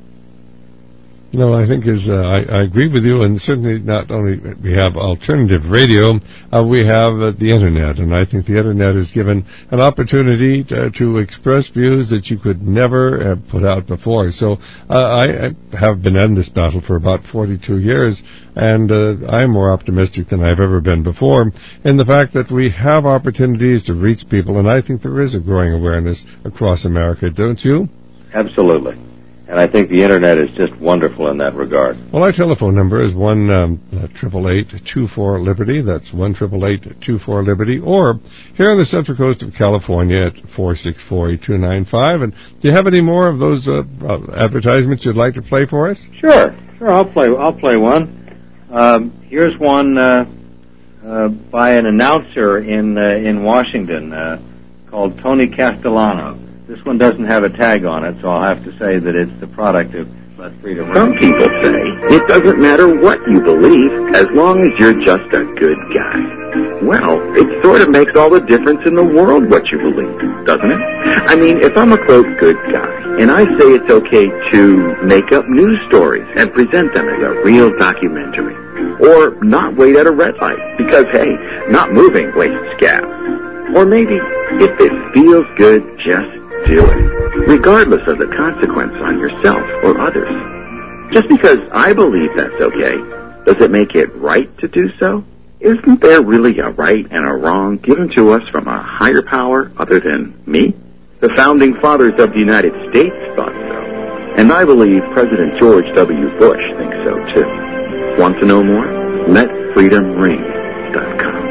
No, I think I agree with you, and certainly not only we have alternative radio, we have the Internet, and I think the Internet has given an opportunity to express views that you could never have put out before. So I have been in this battle for about 42 years, and I'm more optimistic than I've ever been before in the fact that we have opportunities to reach people, and I think there is a growing awareness across America, don't you? Absolutely. And I think the Internet is just wonderful in that regard. Well, our telephone number is 1-888-24-LIBERTY. That's 1-888-24-LIBERTY. Or here on the Central Coast of California at 464-8295. And do you have any more of those advertisements you'd like to play for us? Sure. I'll play one. Here's one by an announcer in Washington called Tony Castellano. This one doesn't have a tag on it, so I'll have to say that it's the product of Let Freedom Ring. Some people say it doesn't matter what you believe as long as you're just a good guy. Well, it sort of makes all the difference in the world what you believe, doesn't it? I mean, if I'm a, quote, good guy, and I say it's okay to make up news stories and present them as a real documentary, or not wait at a red light because, hey, not moving wastes gas. Or maybe, if it feels good, just do it, regardless of the consequence on yourself or others. Just because I believe that's okay, does it make it right to do so? Isn't there really a right and a wrong given to us from a higher power other than me? The founding fathers of the United States thought so, and I believe President George W. Bush thinks so too. Want to know more? LetFreedomRing.com.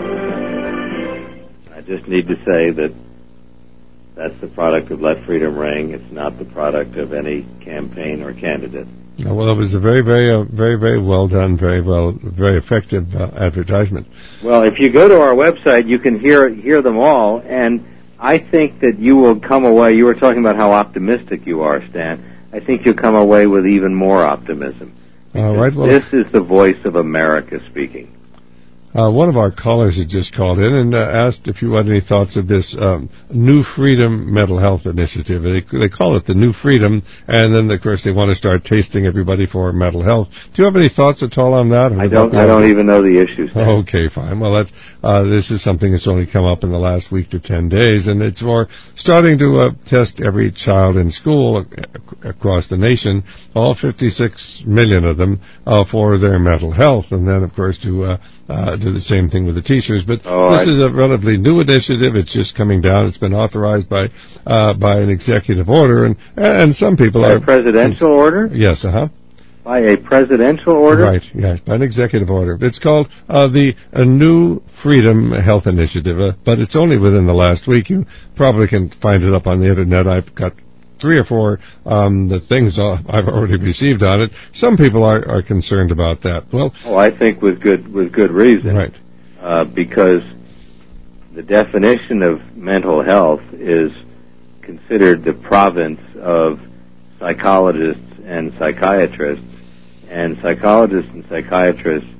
I just need to say that that's the product of Let Freedom Ring. It's not the product of any campaign or candidate. Well, it was a very, very well done, very effective advertisement. Well, if you go to our website, you can hear them all, and I think that you will come away. You were talking about how optimistic you are, Stan. I think you'll come away with even more optimism. All right. Well, this is the voice of America speaking. One of our callers had just called in and asked if you had any thoughts of this New Freedom Mental Health Initiative. They call it the New Freedom, and then, of course, they want to start tasting everybody for mental health. Do you have any thoughts at all on that? I don't even know the issues. Okay, fine. Well, this is something that's only come up in the last week to 10 days, and it's for starting to test every child in school across the nation, all 56 million of them, for their mental health, and then, of course, to do the same thing with the teachers. But this is a relatively new initiative. It's just coming down. It's been authorized by an executive order, and some people by a presidential order? Yes, By a presidential order? Right, yes, by an executive order. It's called the New Freedom Health Initiative, but it's only within the last week. You probably can find it up on the Internet. I've got 3 or 4 the things I've already received on it. Some people are concerned about that. Well, I think with good reason. Right. Because the definition of mental health is considered the province of psychologists and psychiatrists, and psychologists and psychiatrists,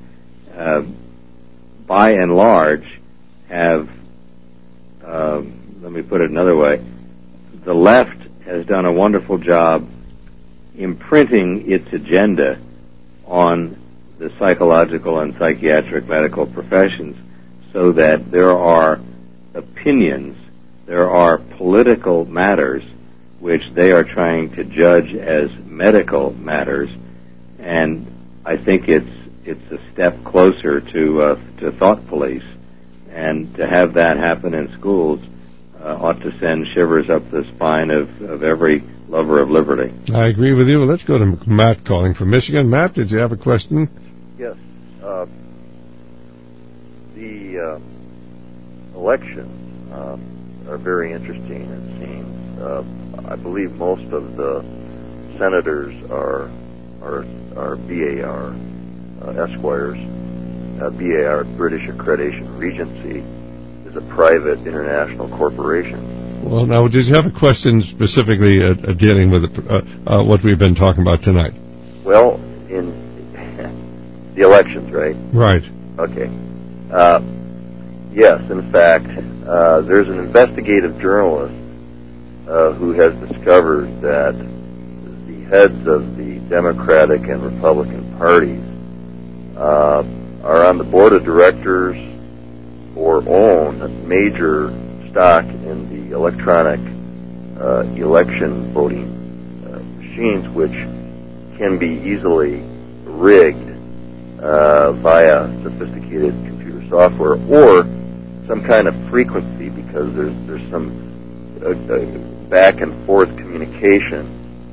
by and large, have. Let me put it another way: the left has done a wonderful job imprinting its agenda on the psychological and psychiatric medical professions, so that there are opinions, there are political matters which they are trying to judge as medical matters, and I think it's a step closer to thought police, and to have that happen in schools ought to send shivers up the spine of every lover of liberty. I agree with you. Well, let's go to Matt calling from Michigan. Matt, did you have a question? Yes. The elections are very interesting, it seems. I believe most of the senators are BAR Esquires. BAR, British Accreditation Regency, is a private international corporation. Well, now, did you have a question specifically dealing with what we've been talking about tonight? Well, in the elections, right? Right. Okay. Yes, in fact, there's an investigative journalist who has discovered that the heads of the Democratic and Republican parties are on the board of directors or own major stock in the electronic election voting machines, which can be easily rigged via sophisticated computer software or some kind of frequency, because there's some back and forth communication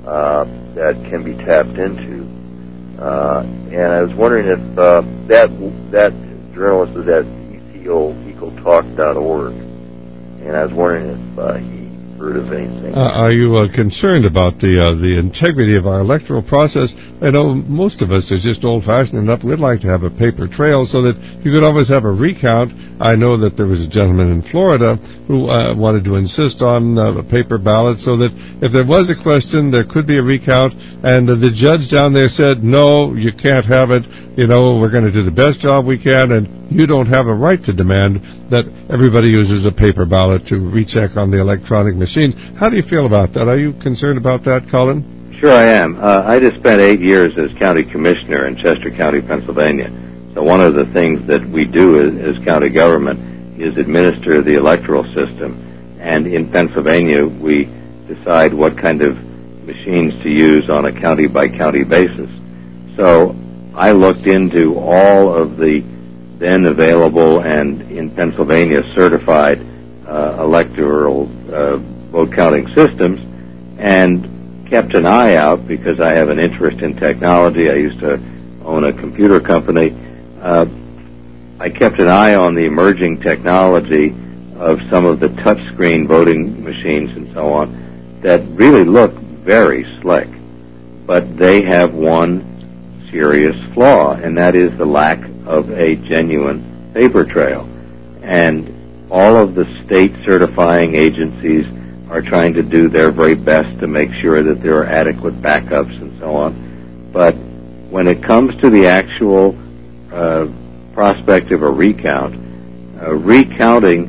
that can be tapped into. And I was wondering if that journalist was at ecotalk.org, and I was wondering if he heard of anything. Are you concerned about the integrity of our electoral process? I know most of us are just old-fashioned enough. We'd like to have a paper trail so that you could always have a recount. I know that there was a gentleman in Florida who wanted to insist on a paper ballot so that if there was a question, there could be a recount, and the judge down there said, no, you can't have it. You know, we're going to do the best job we can, and you don't have a right to demand that everybody uses a paper ballot to recheck on the electronic machine. How do you feel about that? Are you concerned about that, Colin? Sure I am. I just spent 8 years as county commissioner in Chester County, Pennsylvania. So one of the things that we do as county government is administer the electoral system. And in Pennsylvania, we decide what kind of machines to use on a county-by-county basis. So I looked into all of the then available and in Pennsylvania certified electoral vote counting systems and kept an eye out because I have an interest in technology. I used to own a computer company. I kept an eye on the emerging technology of some of the touchscreen voting machines and so on that really look very slick, but they have one serious flaw, and that is the lack of a genuine paper trail. And all of the state certifying agencies are trying to do their very best to make sure that there are adequate backups and so on. But when it comes to the actual prospect of a recount, recounting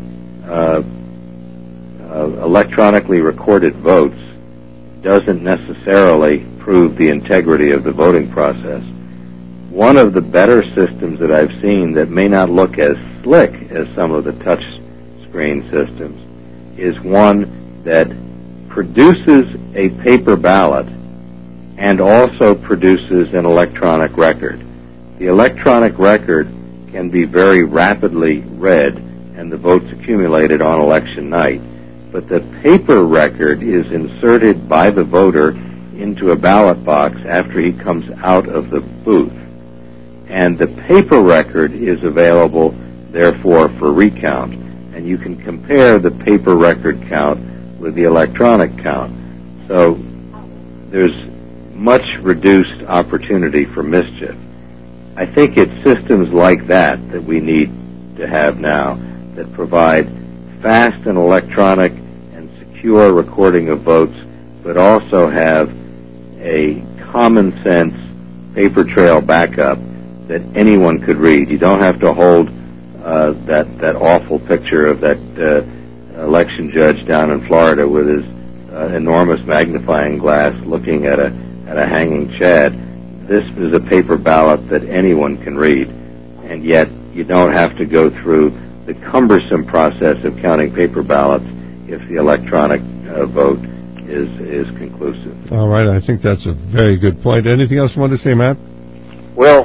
electronically recorded votes doesn't necessarily prove the integrity of the voting process. One of the better systems that I've seen that may not look as slick as some of the touch screen systems is one that produces a paper ballot and also produces an electronic record. The electronic record can be very rapidly read and the votes accumulated on election night. But the paper record is inserted by the voter into a ballot box after he comes out of the booth. And the paper record is available, therefore, for recount. And you can compare the paper record count with the electronic count. So there's much reduced opportunity for mischief. I think it's systems like that that we need to have now that provide fast and electronic and secure recording of votes, but also have a common sense paper trail backup that anyone could read. You don't have to hold that awful picture of that election judge down in Florida with his enormous magnifying glass looking at a hanging Chad. This is a paper ballot that anyone can read, and yet you don't have to go through the cumbersome process of counting paper ballots if the electronic vote is conclusive. All right, I think that's a very good point. Anything else you want to say, Matt? Well,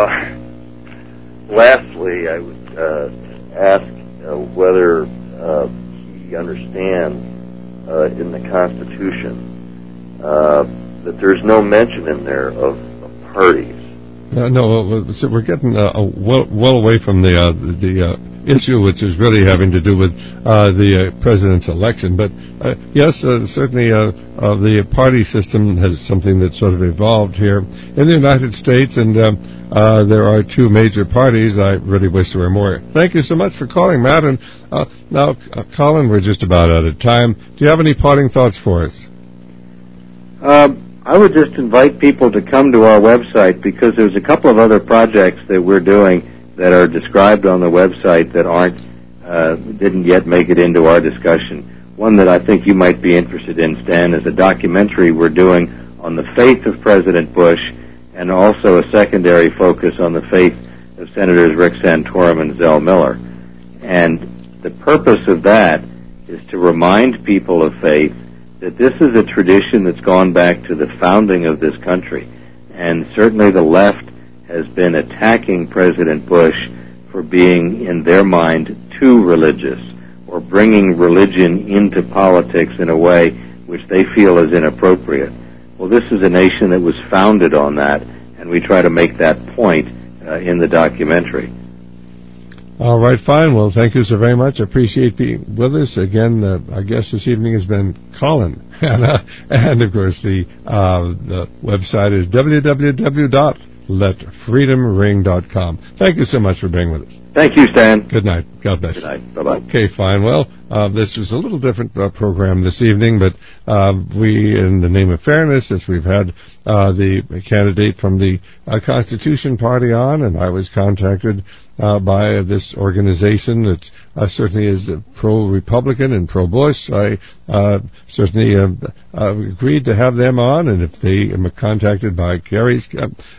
lastly, I would ask whether he understands in the Constitution that there's no mention in there of parties. No, so we're getting well away from the issue, which is really having to do with the president's election. But yes, certainly the party system has something that sort of evolved here in the United States, and there are two major parties. I really wish there were more. Thank you so much for calling, Matt. And now, Colin, we're just about out of time. Do you have any parting thoughts for us? I would just invite people to come to our website because there's a couple of other projects that we're doing that are described on the website that didn't yet make it into our discussion. One that I think you might be interested in, Stan, is a documentary we're doing on the faith of President Bush and also a secondary focus on the faith of Senators Rick Santorum and Zell Miller. And the purpose of that is to remind people of faith that this is a tradition that's gone back to the founding of this country. And certainly the left has been attacking President Bush for being, in their mind, too religious or bringing religion into politics in a way which they feel is inappropriate. Well, this is a nation that was founded on that, and we try to make that point in the documentary. All right, fine. Well, thank you so very much. I appreciate being with us. Again, our guest this evening has been Colin. And of course, the website is www.letfreedomring.com. Thank you so much for being with us. Thank you, Stan. Good night. God bless. Good night. Bye-bye. Okay, fine. Well, this was a little different program this evening, but we, in the name of fairness, since we've had the candidate from the Constitution Party on, and I was contacted by this organization that certainly is pro-Republican and pro-Bush, I certainly agreed to have them on, and if they are contacted by Gary's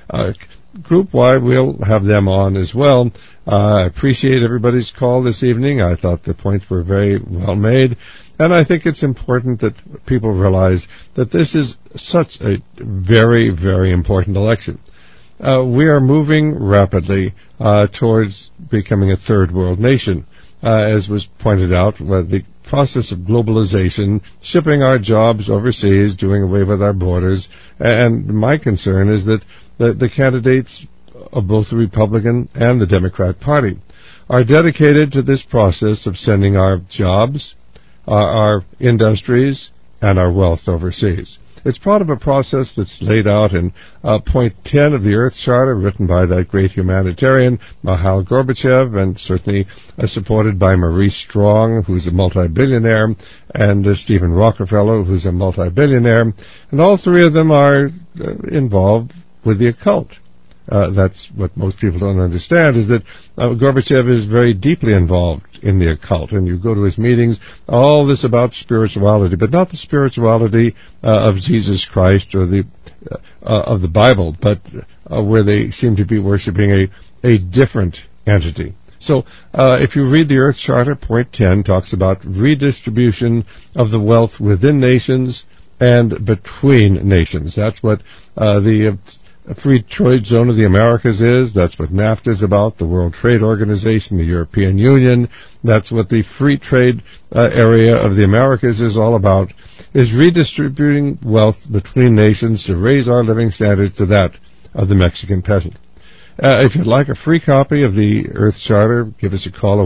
group, why, we'll have them on as well. I appreciate everybody's call this evening. I thought the points were very well made, and I think it's important that people realize that this is such a very, very important election. We are moving rapidly towards becoming a third world nation. As was pointed out, the process of globalization, shipping our jobs overseas, doing away with our borders, and my concern is that the candidates of both the Republican and the Democrat Party are dedicated to this process of sending our jobs, our industries, and our wealth overseas. It's part of a process that's laid out in point 10 of the Earth Charter, written by that great humanitarian, Mikhail Gorbachev, and certainly supported by Maurice Strong, who's a multi-billionaire, and Stephen Rockefeller, who's a multi-billionaire. And all three of them are involved with the occult. That's what most people don't understand, is that Gorbachev is very deeply involved in the occult. And you go to his meetings, all this about spirituality, but not the spirituality of Jesus Christ or of the Bible, but where they seem to be worshiping a different entity. So if you read the Earth Charter, point 10 talks about redistribution of the wealth within nations and between nations. That's what the Free Trade Zone of the Americas is. That's what NAFTA is about, the World Trade Organization, the European Union. That's what the free trade area of the Americas is all about, is redistributing wealth between nations to raise our living standards to that of the Mexican peasant. If you'd like a free copy of the Earth Charter, give us a call at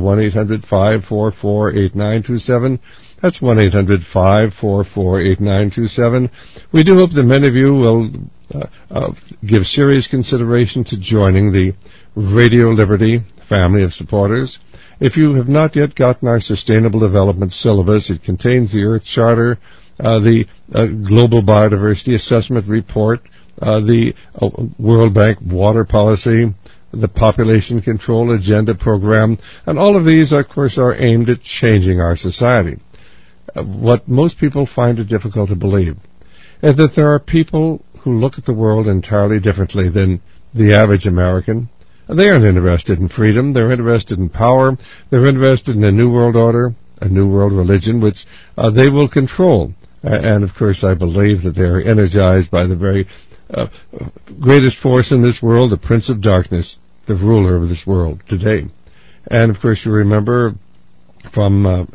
1-800-544-8927. That's 1-800-544-8927. We do hope that many of you will give serious consideration to joining the Radio Liberty family of supporters. If you have not yet gotten our Sustainable Development Syllabus, it contains the Earth Charter, the Global Biodiversity Assessment Report, the World Bank Water Policy, the Population Control Agenda Program, and all of these, of course, are aimed at changing our society. What most people find it difficult to believe is that there are people who look at the world entirely differently than the average American. They aren't interested in freedom. They're interested in power. They're interested in a new world order, a new world religion, which they will control. And, of course, I believe that they are energized by the very greatest force in this world, the Prince of Darkness, the ruler of this world today. And, of course, you remember from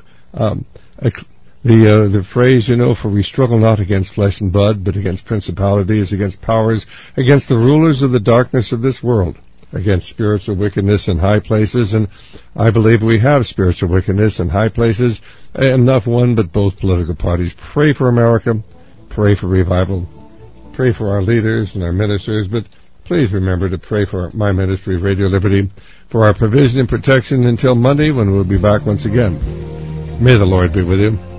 the phrase, for we struggle not against flesh and blood, but against principalities, against powers, against the rulers of the darkness of this world, against spiritual wickedness in high places. And I believe we have spiritual wickedness in high places, and not one but both political parties. Pray for America, pray for revival, pray for our leaders and our ministers, but please remember to pray for my ministry, Radio Liberty, for our provision and protection until Monday, when we'll be back once again. May the Lord be with you.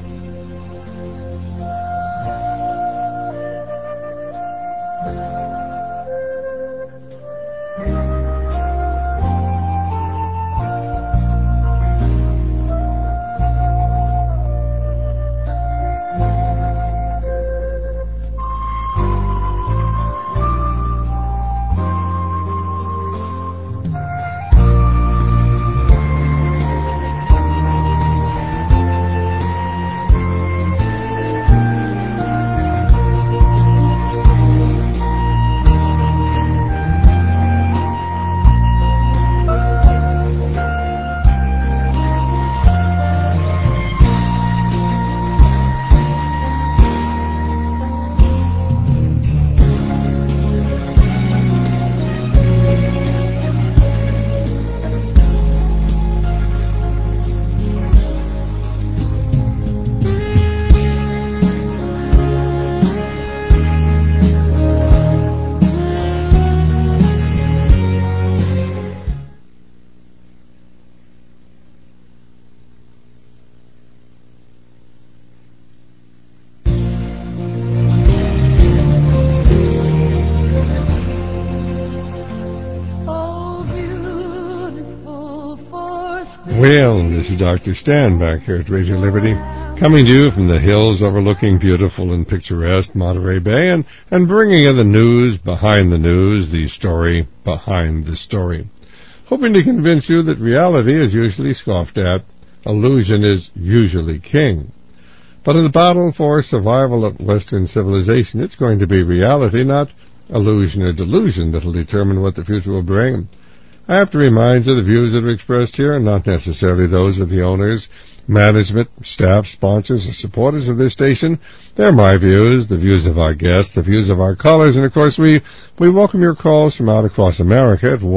Well, this is Dr. Stan back here at Radio Liberty, coming to you from the hills overlooking beautiful and picturesque Monterey Bay, and bringing you the news behind the news, the story behind the story. Hoping to convince you that reality is usually scoffed at, illusion is usually king. But in the battle for survival of Western civilization, it's going to be reality, not illusion or delusion, that will determine what the future will bring. I have to remind you the views that are expressed here are not necessarily those of the owners, management, staff, sponsors, or supporters of this station. They're my views, the views of our guests, the views of our callers, and of course we welcome your calls from out across America at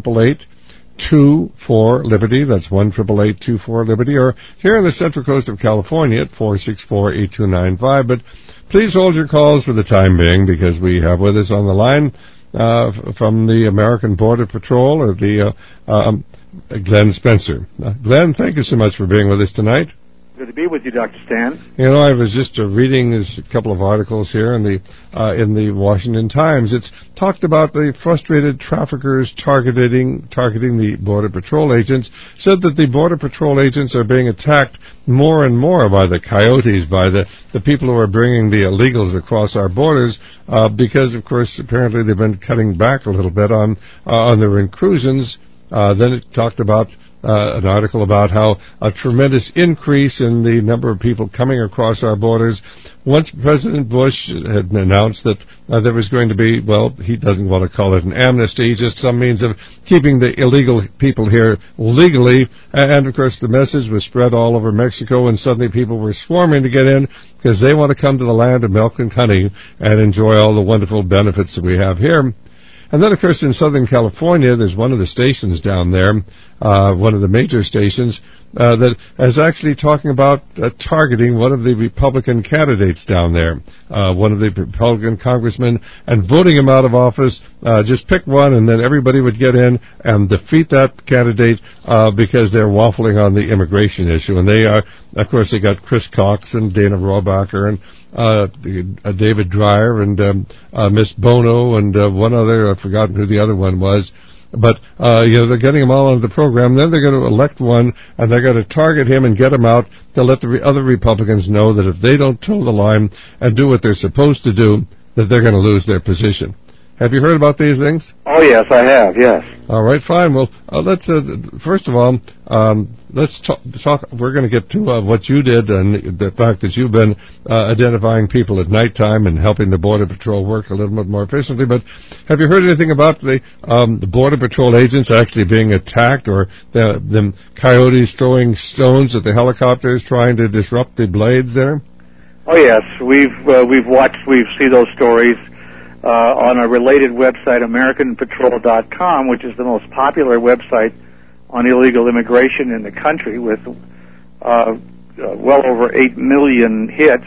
1-888-24-LIBERTY. That's 1-888-24-LIBERTY, or here on the Central Coast of California at 464-8295. But please hold your calls for the time being, because we have with us on the line from the American Border Patrol, or the Glenn Spencer. Glenn, thank you so much for being with us tonight. Good to be with you, Dr. Stan. You know, I was just reading a couple of articles here in the Washington Times. It's talked about the frustrated traffickers targeting the Border Patrol agents, said that the Border Patrol agents are being attacked more and more by the coyotes, by the people who are bringing the illegals across our borders, because, of course, apparently they've been cutting back a little bit on their intrusions. Then it talked about an article about how a tremendous increase in the number of people coming across our borders. Once President Bush had announced that there was going to be, well, he doesn't want to call it an amnesty, just some means of keeping the illegal people here legally, and of course the message was spread all over Mexico, and suddenly people were swarming to get in because they want to come to the land of milk and honey and enjoy all the wonderful benefits that we have here. And then, of course, in Southern California, there's one of the stations down there, one of the major stations, that is actually talking about targeting one of the Republican candidates down there, one of the Republican congressmen, and voting him out of office. Just pick one, and then everybody would get in and defeat that candidate because they're waffling on the immigration issue. And they are, of course, they got Chris Cox and Dana Rohrabacher and David Dreyer and Miss Bono and one other. I've forgotten who the other one was. But they're getting them all into the program. Then they're going to elect one, and they're going to target him and get him out to let the other Republicans know that if they don't toe the line and do what they're supposed to do, that they're going to lose their position. Have you heard about these things? Oh, yes, I have, yes. All right, fine. Well, let's first of all, let's talk. We're going to get to what you did and the fact that you've been identifying people at nighttime and helping the Border Patrol work a little bit more efficiently. But have you heard anything about the Border Patrol agents actually being attacked, or the coyotes throwing stones at the helicopters trying to disrupt the blades there? Oh, yes. We've seen those stories. On a related website, AmericanPatrol.com, which is the most popular website on illegal immigration in the country, with well over 8 million hits,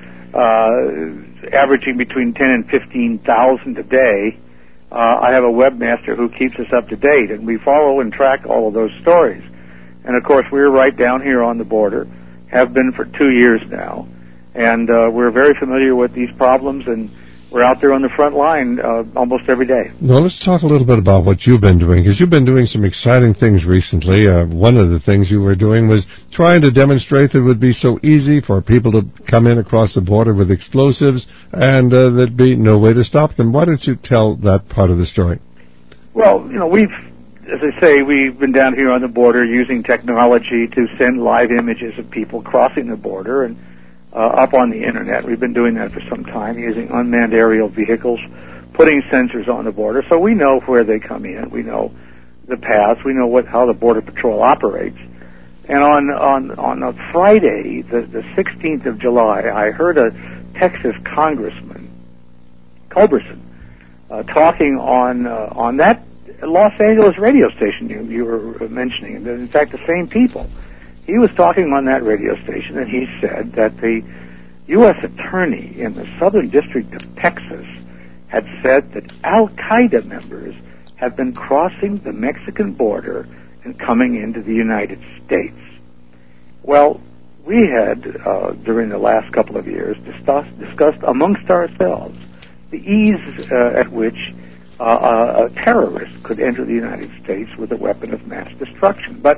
averaging between 10 and 15,000 a day. I have a webmaster who keeps us up to date, and we follow and track all of those stories. And, of course, we're right down here on the border, have been for 2 years now, and we're very familiar with these problems, and we're out there on the front line almost every day. Well, let's talk a little bit about what you've been doing, because you've been doing some exciting things recently. One of the things you were doing was trying to demonstrate that it would be so easy for people to come in across the border with explosives, and there'd be no way to stop them. Why don't you tell that part of the story? Well, as I say, we've been down here on the border using technology to send live images of people crossing the border and up on the Internet. We've been doing that for some time, using unmanned aerial vehicles, putting sensors on the border, so we know where they come in. We know the paths. We know how the Border Patrol operates. And on a Friday, the 16th of July, I heard a Texas congressman, Culberson, talking on that Los Angeles radio station you were mentioning. In fact, the same people. He was talking on that radio station, and he said that the U.S. attorney in the Southern District of Texas had said that Al-Qaeda members have been crossing the Mexican border and coming into the United States. Well, we had, during the last couple of years, discussed amongst ourselves the ease at which a terrorist could enter the United States with a weapon of mass destruction. But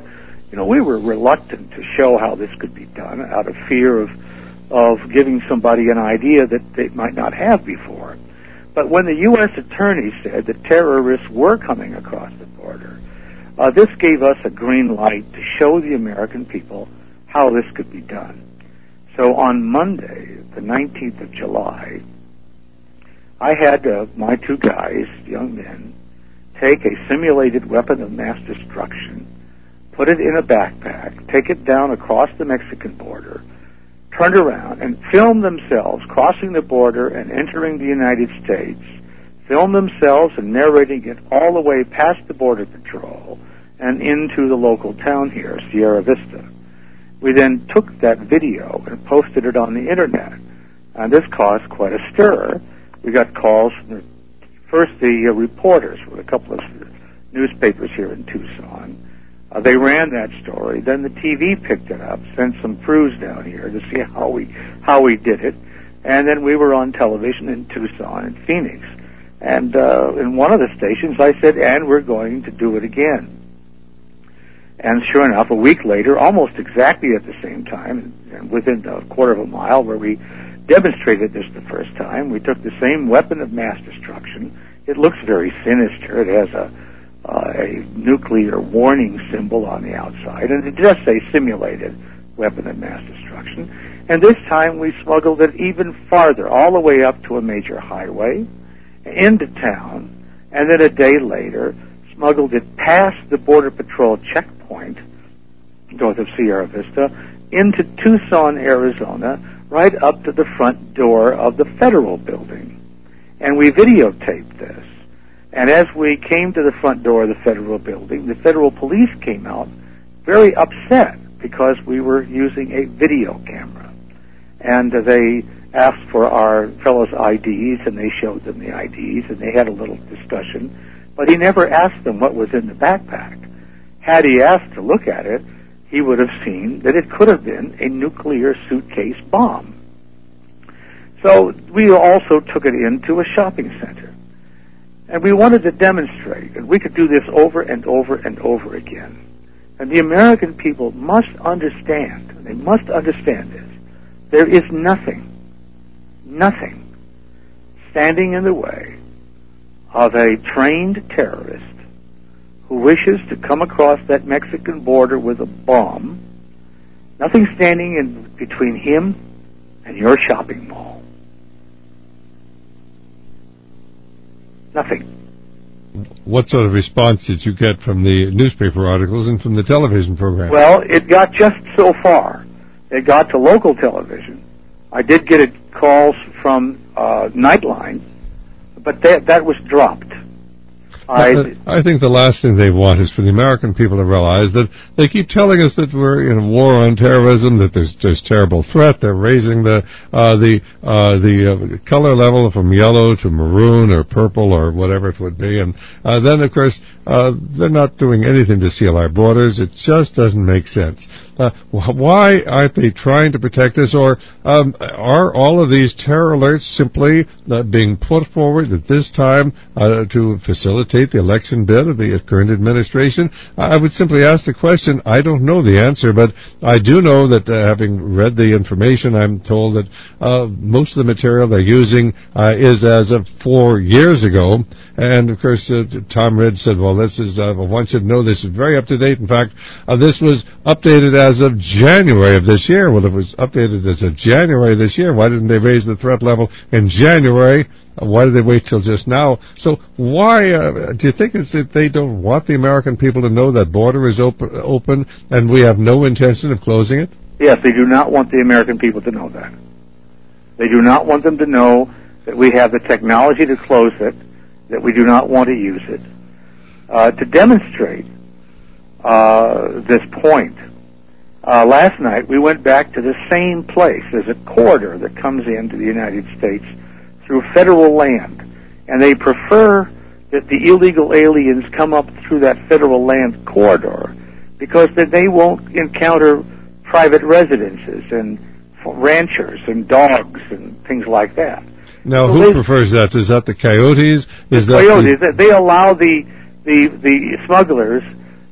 we were reluctant to show how this could be done out of fear of giving somebody an idea that they might not have before. But when the U.S. Attorney said that terrorists were coming across the border, this gave us a green light to show the American people how this could be done. So on Monday, the 19th of July, I had my two guys, young men, take a simulated weapon of mass destruction, put it in a backpack, take it down across the Mexican border, turned around and filmed themselves crossing the border and entering the United States, filmed themselves and narrating it all the way past the Border Patrol and into the local town here, Sierra Vista. We then took that video and posted it on the Internet, and this caused quite a stir. We got calls from the reporters with a couple of newspapers here in Tucson. They ran that story. Then the TV picked it up, sent some crews down here to see how we did it, and then we were on television in Tucson and Phoenix. And in one of the stations, I said, "And we're going to do it again." And sure enough, a week later, almost exactly at the same time, and within a quarter of a mile where we demonstrated this the first time, we took the same weapon of mass destruction. It looks very sinister. It has a nuclear warning symbol on the outside, and it just a simulated weapon of mass destruction. And this time we smuggled it even farther, all the way up to a major highway, into town, and then a day later smuggled it past the Border Patrol checkpoint north of Sierra Vista into Tucson, Arizona, right up to the front door of the Federal Building. And we videotaped this. And as we came to the front door of the Federal Building, the Federal Police came out very upset because we were using a video camera. And they asked for our fellows' IDs, and they showed them the IDs, and they had a little discussion. But he never asked them what was in the backpack. Had he asked to look at it, he would have seen that it could have been a nuclear suitcase bomb. So we also took it into a shopping center. And we wanted to demonstrate that we could do this over and over and over again. And the American people must understand, they must understand this. There is nothing standing in the way of a trained terrorist who wishes to come across that Mexican border with a bomb. Nothing standing in between him and your shopping mall. Nothing. What sort of response did you get from the newspaper articles and from the television program? Well, it got just so far. It got to local television. I did get calls from Nightline, but that was dropped. I think the last thing they want is for the American people to realize that they keep telling us that we're in a war on terrorism, that there's terrible threat. They're raising the color level from yellow to maroon or purple or whatever it would be, and then of course they're not doing anything to seal our borders. It just doesn't make sense. Why aren't they trying to protect us, or are all of these terror alerts simply being put forward at this time to facilitate the election bid of the current administration? I would simply ask the question. I don't know the answer, but I do know that having read the information, I'm told that most of the material they're using is as of 4 years ago. And, of course, Tom Red said, well, this is, I want you to know this is very up-to-date. In fact, this was updated as of January of this year. Well, if it was updated as of January this year, why didn't they raise the threat level in January? Why did they wait till just now? So why, do you think it's that they don't want the American people to know that border is open and we have no intention of closing it? Yes, they do not want the American people to know that. They do not want them to know that we have the technology to close it, that we do not want to use it. To demonstrate this point, last night we went back to the same place. There's a corridor that comes into the United States through federal land, and they prefer that the illegal aliens come up through that federal land corridor because then they won't encounter private residences and ranchers and dogs and things like that. Now, so who prefers that? Is that the coyotes? Coyotes. They allow the smugglers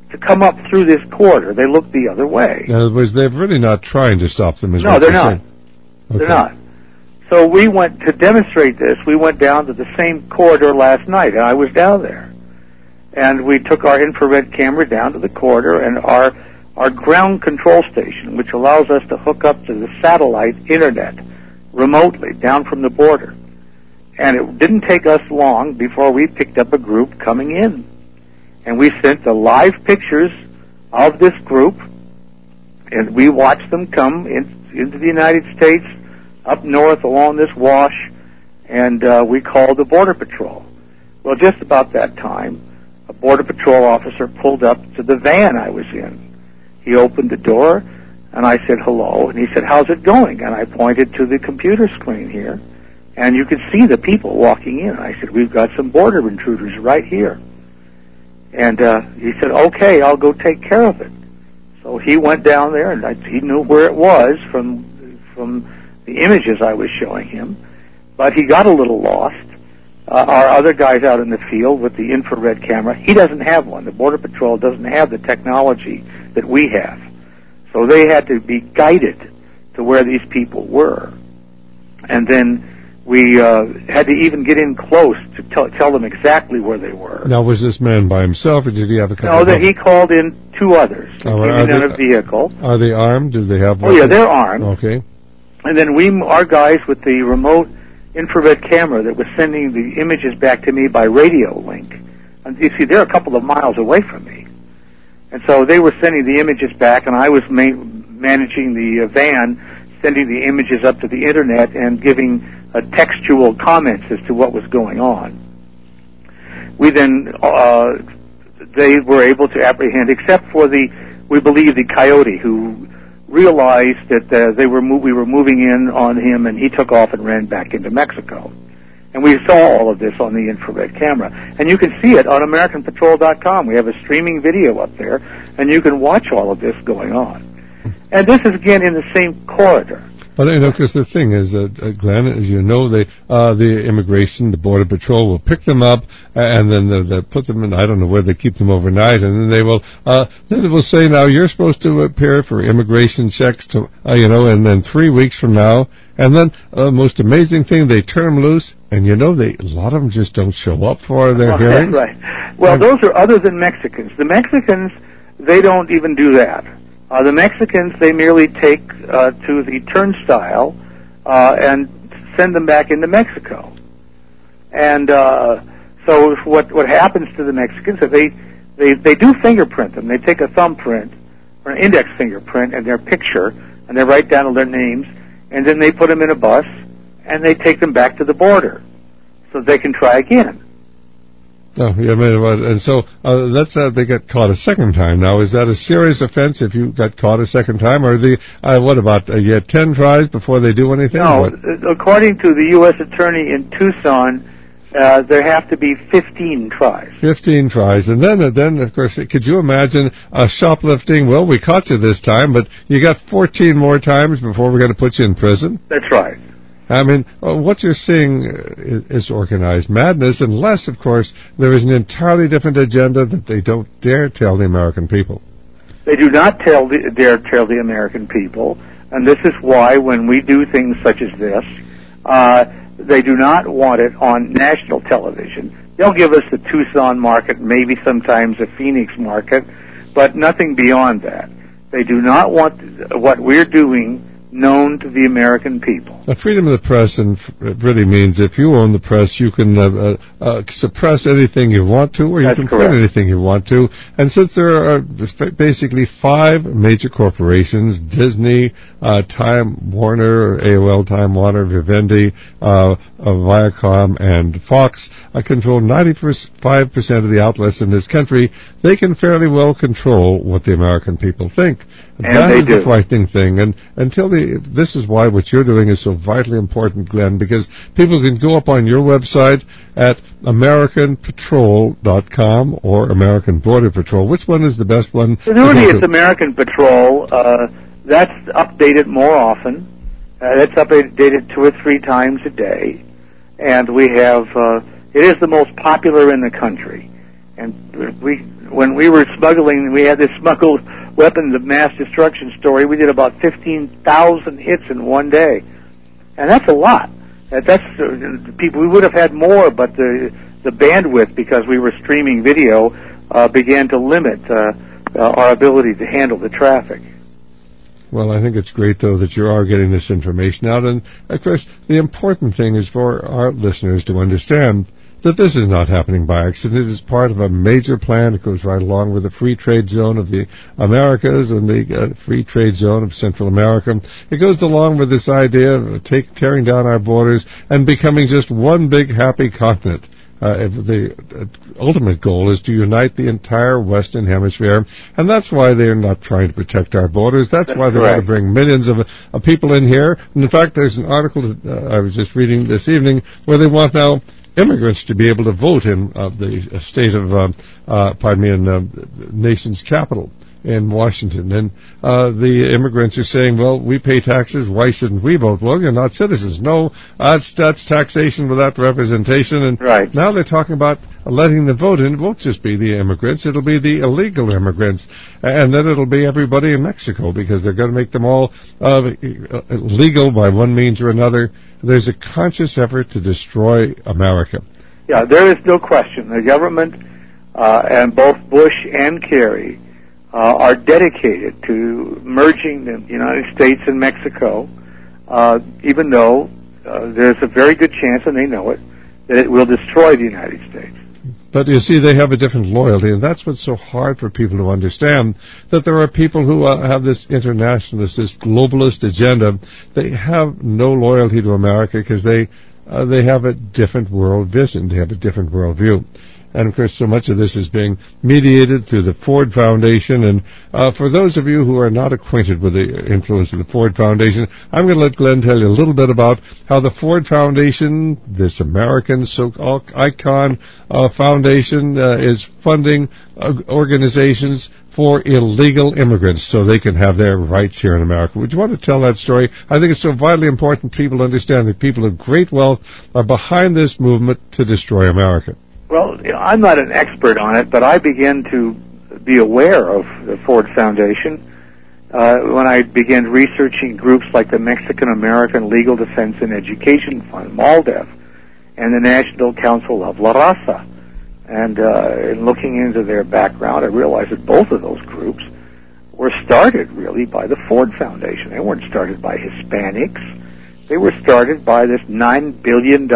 to come up through this corridor. They look the other way. In other words, they're really not trying to stop them. No, they're not. Okay. They're not. So we went to demonstrate this. We went down to the same corridor last night, and I was down there. And we took our infrared camera down to the corridor, and our ground control station, which allows us to hook up to the satellite internet remotely down from the border. And it didn't take us long before we picked up a group coming in. And we sent the live pictures of this group, and we watched them come into the United States, up north along this wash, and we called the Border Patrol. Well, just about that time, a Border Patrol officer pulled up to the van I was in. He opened the door, and I said, hello, and he said, how's it going? And I pointed to the computer screen here, and you could see the people walking in. I said, we've got some border intruders right here. And he said, okay, I'll go take care of it. So he went down there, and he knew where it was from the images I was showing him, but he got a little lost. Our other guys out in the field with the infrared camera, he doesn't have one. The Border Patrol doesn't have the technology that we have. So they had to be guided to where these people were. And then we had to even get in close to tell them exactly where they were. Now, was this man by himself, or did he have a couple? No, that he called in two others. Came in a vehicle. Are they armed? Do they have? Oh yeah, they're armed. Okay. And then our guys with the remote infrared camera that was sending the images back to me by radio link. And you see, they're a couple of miles away from me. And so they were sending the images back, and I was managing the van, sending the images up to the internet and giving textual comments as to what was going on. We then, they were able to apprehend, except for we believe the coyote, who realized that we were moving in on him, and he took off and ran back into Mexico. And we saw all of this on the infrared camera. And you can see it on AmericanPatrol.com. We have a streaming video up there, and you can watch all of this going on. And this is, again, in the same corridor. But, because the thing is, Glenn, as you know, the immigration, the Border Patrol will pick them up, and then they'll put them in, I don't know where they keep them overnight, and then they will say, now, you're supposed to appear for immigration checks, and then 3 weeks from now, and then, most amazing thing, they turn them loose, and a lot of them just don't show up for their hearings. Right. Well, those are other than Mexicans. The Mexicans, they don't even do that. The Mexicans, they merely take to the turnstile and send them back into Mexico. And so what happens to the Mexicans is they do fingerprint them. They take a thumbprint or an index fingerprint and their picture, and they write down their names, and then they put them in a bus, and they take them back to the border so they can try again. Oh, yeah, and so that's they got caught a second time. Now, is that a serious offense if you got caught a second time, or what about you had 10 tries before they do anything? No, according to the U.S. Attorney in Tucson, there have to be 15 tries. 15 tries, and then of course, could you imagine shoplifting? Well, we caught you this time, but you got 14 more times before we're going to put you in prison. That's right. I mean, what you're seeing is organized madness, unless, of course, there is an entirely different agenda that they don't dare tell the American people. They do not dare tell the American people, and this is why when we do things such as this, they do not want it on national television. They'll give us the Tucson market, maybe sometimes a Phoenix market, but nothing beyond that. They do not want what we're doing known to the American people. Freedom of the press really means if you own the press, you can suppress anything you want to, or you can print anything you want to. And since there are basically 5 major corporations, Disney, Time Warner, AOL, Time Warner, Vivendi, Viacom, and Fox control 95% of the outlets in this country, they can fairly well control what the American people think. And that is the frightening thing. And until this is why what you're doing is so vitally important, Glenn, because people can go up on your website at AmericanPatrol.com or American Border Patrol. Which one is the best one? Really, it's American Patrol. That's updated more often. That's updated 2 or 3 times a day. And we have, it is the most popular in the country. And when we were smuggling, we had this smuggled weapons of mass destruction story. We did about 15,000 hits in one day, and that's a lot. That's people. We would have had more, but the bandwidth, because we were streaming video, began to limit our ability to handle the traffic. Well, I think it's great, though, that you are getting this information out. And, of course, the important thing is for our listeners to understand that this is not happening by accident. It is part of a major plan. It goes right along with the free trade zone of the Americas and the free trade zone of Central America. It goes along with this idea of tearing down our borders and becoming just one big happy continent. The ultimate goal is to unite the entire Western Hemisphere, and that's why they're not trying to protect our borders. That's why they want to bring millions of people in here. And in fact, there's an article that I was just reading this evening where they want now immigrants to be able to vote in the state of, in the nation's capital in Washington. And the immigrants are saying, well, we pay taxes, why shouldn't we vote? Well, you're not citizens. No, that's taxation without representation. And now they're talking about letting them vote, and it won't just be the immigrants, it'll be the illegal immigrants, and then it'll be everybody in Mexico, because they're going to make them all legal by one means or another. There's a conscious effort to destroy America. Yeah, there is no question. The government, and both Bush and Kerry, are dedicated to merging the United States and Mexico, even though there's a very good chance, and they know it, that it will destroy the United States. But you see, they have a different loyalty, and that's what's so hard for people to understand, that there are people who have this internationalist, this globalist agenda. They have no loyalty to America because they have a different world vision. They have a different world view. And, of course, so much of this is being mediated through the Ford Foundation. And for those of you who are not acquainted with the influence of the Ford Foundation, I'm going to let Glenn tell you a little bit about how the Ford Foundation, this American so-called icon foundation, is funding organizations for illegal immigrants so they can have their rights here in America. Would you want to tell that story? I think it's so vitally important people understand that people of great wealth are behind this movement to destroy America. Well, I'm not an expert on it, but I began to be aware of the Ford Foundation when I began researching groups like the Mexican American Legal Defense and Education Fund, MALDEF, and the National Council of La Raza. And in looking into their background, I realized that both of those groups were started really by the Ford Foundation. They weren't started by Hispanics. They were started by this $9 billion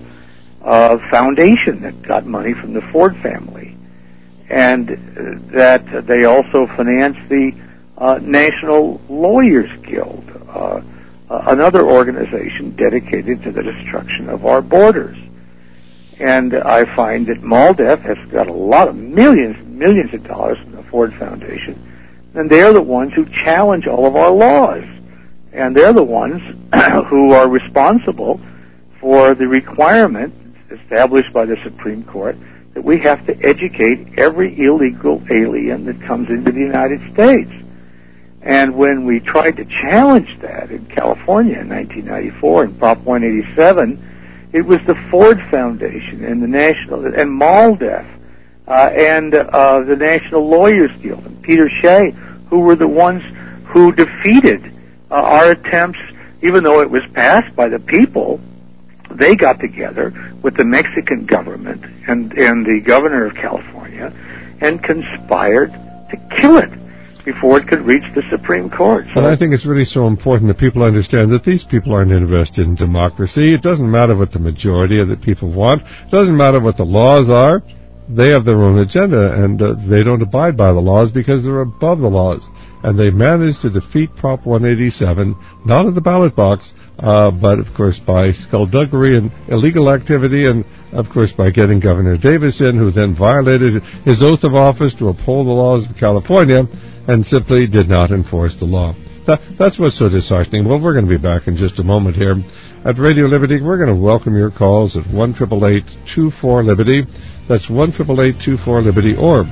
foundation that got money from the Ford family, and that they also financed the National Lawyers Guild, another organization dedicated to the destruction of our borders. And I find that MALDEF has got a lot of millions of dollars from the Ford Foundation, and they're the ones who challenge all of our laws, and they're the ones who are responsible for the requirement established by the Supreme Court that we have to educate every illegal alien that comes into the United States. And when we tried to challenge that in California in 1994 in Prop 187, it was the Ford Foundation and the National and MALDEF and the National Lawyers Guild and Peter Shea who were the ones who defeated our attempts, even though it was passed by the people. They got together with the Mexican government and the governor of California and conspired to kill it before it could reach the Supreme Court. And I think it's really so important that people understand that these people aren't interested in democracy. It doesn't matter what the majority of the people want. It doesn't matter what the laws are. They have their own agenda, and they don't abide by the laws because they're above the laws. And they managed to defeat Prop 187, not in the ballot box, but, of course, by skullduggery and illegal activity, and, of course, by getting Governor Davis in, who then violated his oath of office to uphold the laws of California and simply did not enforce the law. That's what's so disheartening. Well, we're going to be back in just a moment here. At Radio Liberty, we're going to welcome your calls at 1-888-24-LIBERTY. That's 1-888-24-LIBERTY or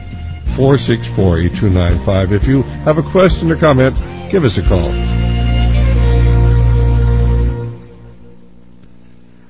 464-8295. If you have a question or comment, give us a call.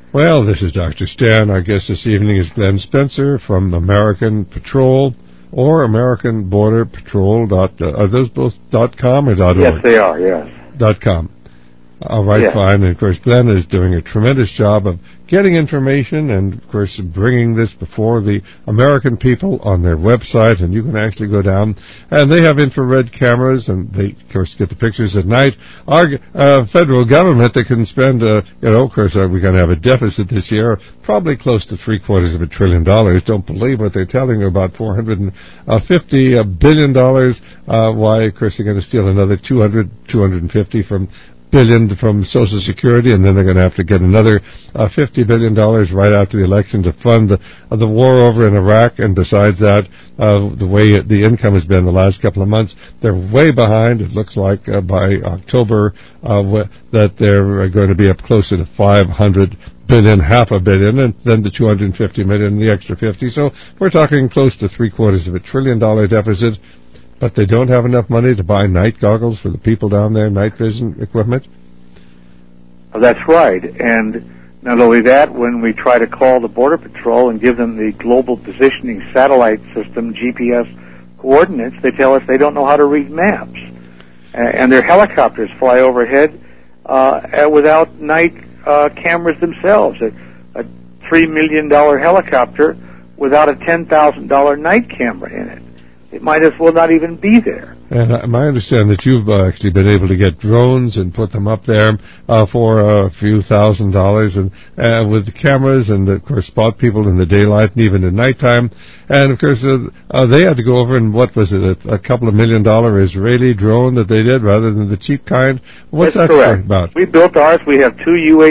Well, this is Dr. Stan. Our guest this evening is Glenn Spencer from American Patrol or American Border Patrol. Are those both .com or .org? Yes, they are, yes. .com. All right, yes. Fine. And, of course, Glenn is doing a tremendous job of getting information and, of course, bringing this before the American people on their website. And you can actually go down, and they have infrared cameras, and they, of course, get the pictures at night. Our federal government, they can spend, of course, we're going to have a deficit this year, probably close to $750 billion. Don't believe what they're telling you about $450 billion. Why, of course, they're going to steal another 250 billion from Social Security, and then they're going to have to get another $50 billion right after the election to fund the war over in Iraq. And besides that, the way the income has been the last couple of months, they're way behind. It looks like by October that they're going to be up closer to $500 billion, $500 million, and then the $250 million, the extra 50. So we're talking close to $750 billion deficit. But they don't have enough money to buy night goggles for the people down there, night vision equipment? That's right. And not only that, when we try to call the Border Patrol and give them the Global Positioning Satellite System, GPS coordinates, they tell us they don't know how to read maps. And their helicopters fly overhead without night cameras themselves. A $3 million helicopter without a $10,000 night camera in it. It might as well not even be there. And I understand that you've actually been able to get drones and put them up there for a few $1,000s, and with the cameras, and of course spot people in the daylight and even at nighttime. And of course they had to go over, and what was it, a couple of $1 million Israeli drone that they did rather than the cheap kind? What's That's that correct. about? We built ours. We have 2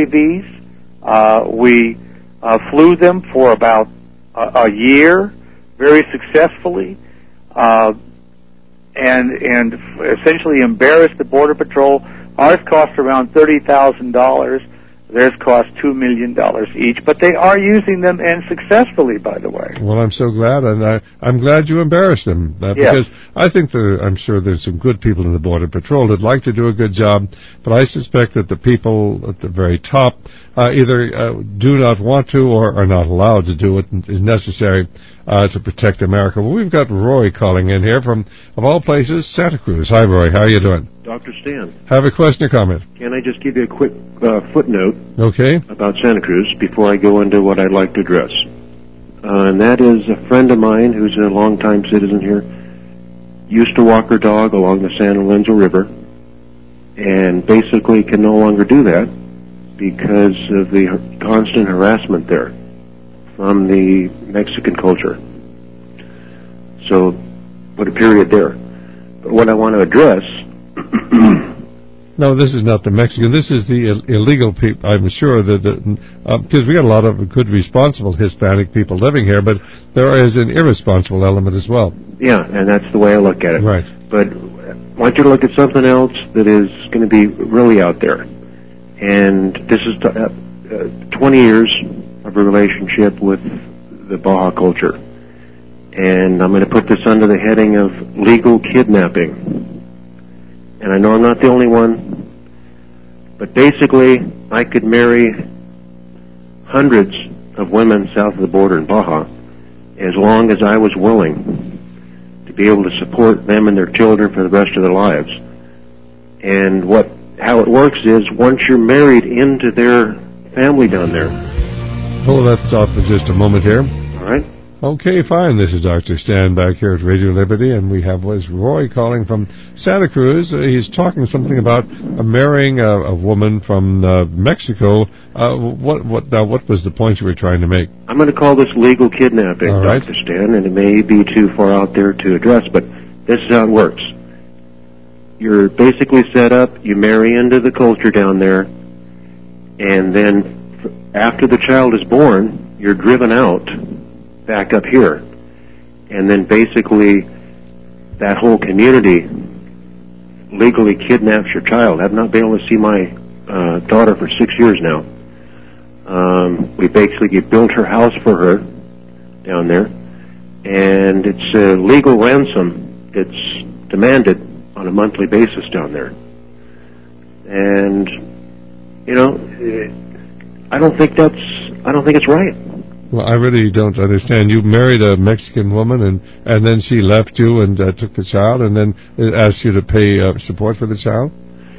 UAVs. We flew them for about a year very successfully. And essentially embarrassed the Border Patrol. Ours cost around $30,000. Theirs cost $2 million each. But they are using them, and successfully, by the way. Well, I'm so glad, and I'm glad you embarrassed them. Because I think I'm sure there's some good people in the Border Patrol that'd like to do a good job, but I suspect that the people at the very top either do not want to or are not allowed to do what is necessary to protect America. Well, we've got Roy calling in here from, of all places, Santa Cruz. Hi, Roy. How are you doing? Dr. Stan. Have a question or comment? Can I just give you a quick footnote okay. about Santa Cruz before I go into what I'd like to address? And that is a friend of mine who's a longtime citizen here, used to walk her dog along the San Lorenzo River, and basically can no longer do that because of the constant harassment there from the Mexican culture. So, put a period there. But what I want to address... No, this is not the Mexican. This is the illegal people. I'm sure that because we got a lot of good, responsible Hispanic people living here, but there is an irresponsible element as well. Yeah, and that's the way I look at it. Right. But I want you to look at something else that is going to be really out there. And this is 20 years of a relationship with the Baja culture. And I'm going to put this under the heading of legal kidnapping. And I know I'm not the only one, but basically I could marry hundreds of women south of the border in Baja as long as I was willing to be able to support them and their children for the rest of their lives. And how it works is once you're married into their family down there. Hold that thought for just a moment here. All right. Okay, fine. This is Dr. Stan back here at Radio Liberty, and we have Roy calling from Santa Cruz. He's talking something about marrying a woman from Mexico. What was the point you were trying to make? I'm going to call this legal kidnapping, all right. Dr. Stan, and it may be too far out there to address, but this is how it works. You're basically set up, you marry into the culture down there, and then after the child is born, you're driven out back up here. And then basically that whole community legally kidnaps your child. I've not been able to see my daughter for 6 years now. We basically built her house for her down there, and it's a legal ransom that's demanded on a monthly basis down there. And, I don't think it's right. Well, I really don't understand. You married a Mexican woman, and then she left you and took the child, and then asked you to pay support for the child?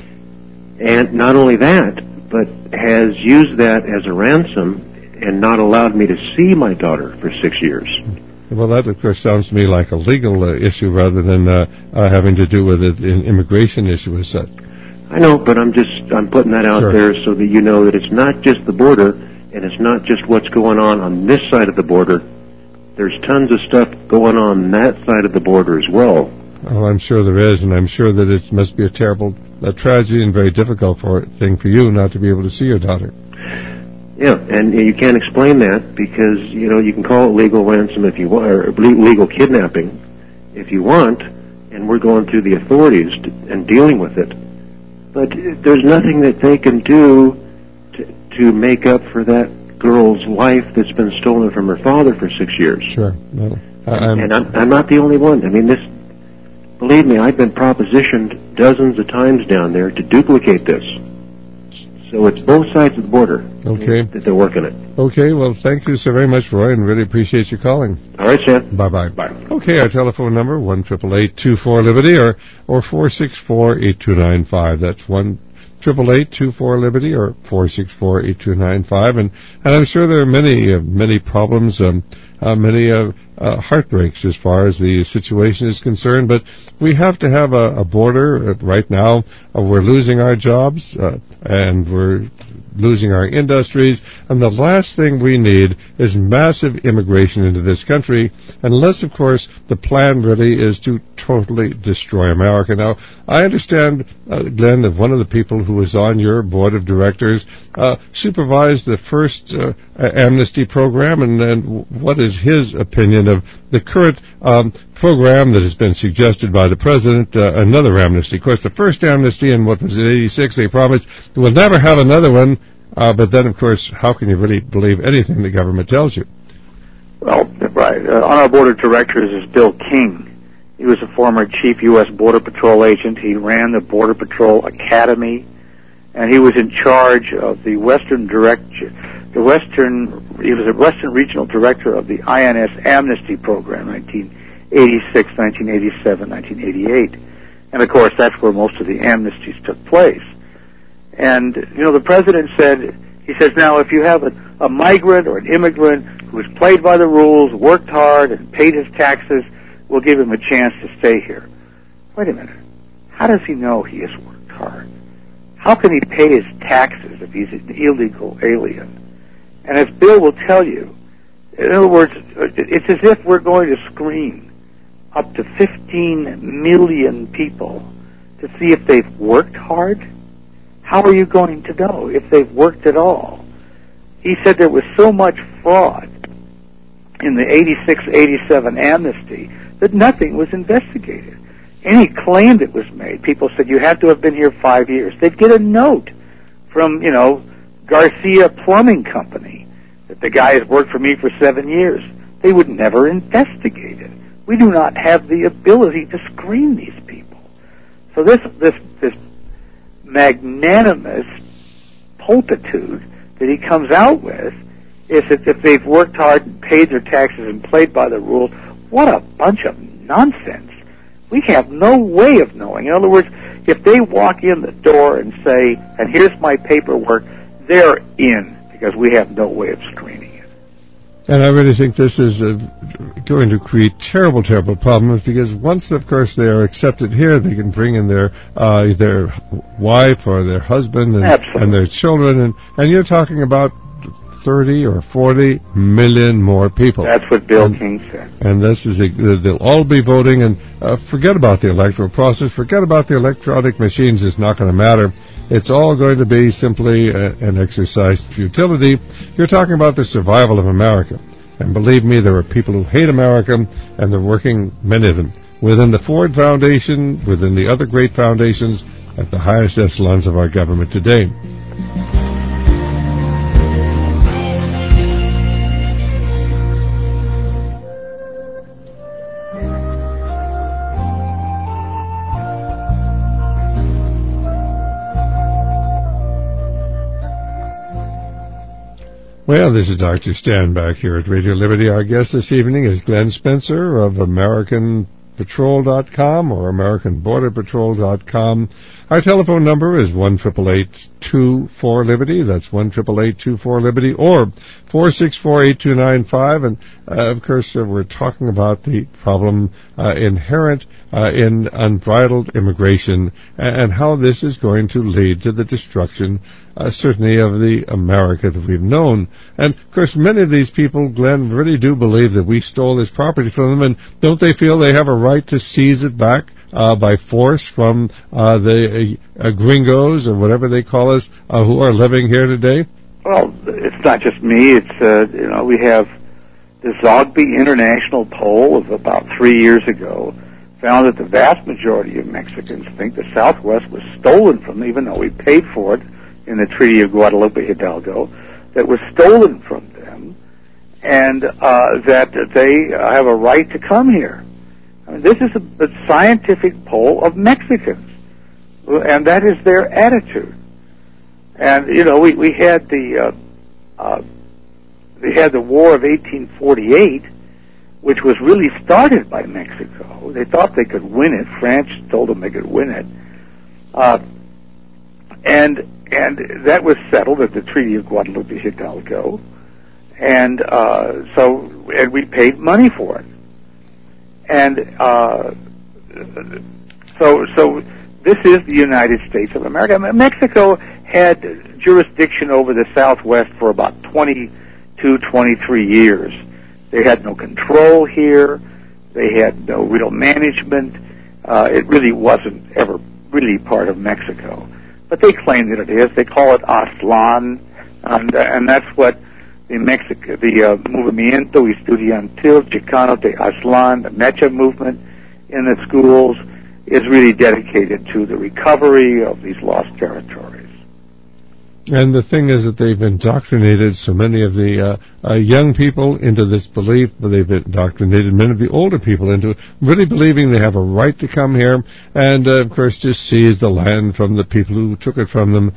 And not only that, but has used that as a ransom and not allowed me to see my daughter for 6 years. Well, that, of course, sounds to me like a legal issue rather than having to do with an immigration issue as such. I know, but I'm putting that out there so that you know that it's not just the border, and it's not just what's going on this side of the border. There's tons of stuff going on that side of the border as well. Oh, I'm sure there is, and I'm sure that it must be a terrible tragedy and very difficult thing for you not to be able to see your daughter. Yeah, and you can't explain that because, you can call it legal ransom if you want, or legal kidnapping if you want, and we're going through the authorities and dealing with it. But there's nothing that they can do to make up for that girl's life that's been stolen from her father for 6 years. Sure. Well, I'm not the only one. I mean, believe me, I've been propositioned dozens of times down there to duplicate this. So it's both sides of the border that they're working it. Okay, well, thank you so very much, Roy, and really appreciate you calling. All right, Sam. Bye-bye. Bye. Okay, our telephone number, 1-888-24-LIBERTY or 464-8295. That's 1-888-24-LIBERTY or 464-8295. And I'm sure there are many problems, many heartbreaks as far as the situation is concerned, but we have to have a border. Right now, we're losing our jobs, and we're losing our industries, and the last thing we need is massive immigration into this country, unless, of course, the plan really is to totally destroy America. Now, I understand, Glenn, that one of the people who was on your board of directors supervised the first amnesty program, and what is his opinion of the current program that has been suggested by the president, another amnesty. Of course, the first amnesty in, what was it, 86, they promised we'll never have another one, but then, of course, how can you really believe anything the government tells you? Well, right. On our board of directors is Bill King. He was a former chief U.S. Border Patrol agent. He ran the Border Patrol Academy, and he was in charge of he was a Western Regional Director of the INS Amnesty Program, 1986, 1987, 1988. And, of course, that's where most of the amnesties took place. And, the president he says, now, if you have a migrant or an immigrant who has played by the rules, worked hard, and paid his taxes, we'll give him a chance to stay here. Wait a minute. How does he know he has worked hard? How can he pay his taxes if he's an illegal alien? And as Bill will tell you, in other words, it's as if we're going to screen up to 15 million people to see if they've worked hard. How are you going to know if they've worked at all? He said there was so much fraud in the 86-87 amnesty that nothing was investigated. Any claim that was made, people said you had to have been here 5 years. They'd get a note from, Garcia Plumbing Company that the guy has worked for me for 7 years. They would never investigate it. We do not have the ability to screen these people. So this magnanimous pulpitude that he comes out with is that if they've worked hard and paid their taxes and played by the rules, what a bunch of nonsense. We have no way of knowing. In other words, if they walk in the door and say, and here's my paperwork, they're in, because we have no way of screening it. And I really think this is going to create terrible, terrible problems, because once, of course, they are accepted here, they can bring in their wife or their husband and their children, and you're talking about 30 or 40 million more people. That's what Bill King said. And this is they'll all be voting, and forget about the electoral process, forget about the electronic machines. It's not going to matter. It's all going to be simply an exercise in futility. You're talking about the survival of America. And believe me, there are people who hate America, and they're working, many of them, within the Ford Foundation, within the other great foundations, at the highest echelons of our government today. Well, this is Dr. Stan back here at Radio Liberty. Our guest this evening is Glenn Spencer of AmericanPatrol.com or AmericanBorderPatrol.com. Our telephone number is 1-888-24-LIBERTY. That's 1-888-24-LIBERTY or 464-8295. And, of course, we're talking about the problem inherent in unbridled immigration and how this is going to lead to the destruction, certainly, of the America that we've known. And, of course, many of these people, Glenn, really do believe that we stole this property from them, and don't they feel they have a right to seize it back by force from the gringos or whatever they call us who are living here today? Well, it's not just me. It's we have the Zogby International poll of about 3 years ago found that the vast majority of Mexicans think the Southwest was stolen from them, even though we paid for it in the Treaty of Guadalupe Hidalgo, that was stolen from them, and that they have a right to come here. I mean, this is a scientific poll of Mexicans, and that is their attitude. And we had the War of 1848, which was really started by Mexico. They thought they could win it. France told them they could win it, and that was settled at the Treaty of Guadalupe Hidalgo, and we paid money for it. And so this is the United States of America. Mexico had jurisdiction over the Southwest for about 22, 23 years. They had no control here. They had no real management. It really wasn't ever really part of Mexico. But they claim that it is. They call it Aztlán, and that's what the Movimiento Estudiantil Chicano de Aztlán, the Mecha movement in the schools, is really dedicated to the recovery of these lost territories. And the thing is that they've indoctrinated so many of the young people into this belief, but they've indoctrinated many of the older people into really believing they have a right to come here and, of course, just seize the land from the people who took it from them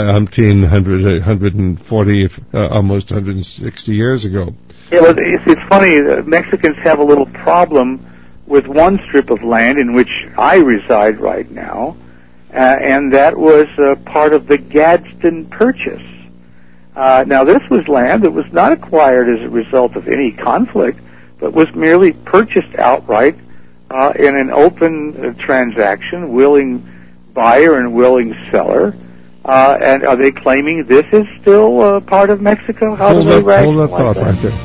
140, almost 160 years ago. Yeah, well, it's funny. Mexicans have a little problem with one strip of land in which I reside right now, and that was part of the Gadsden Purchase. Now, this was land that was not acquired as a result of any conflict, but was merely purchased outright in an open transaction, willing buyer and willing seller. And are they claiming this is still part of Mexico? Hold that thought right there.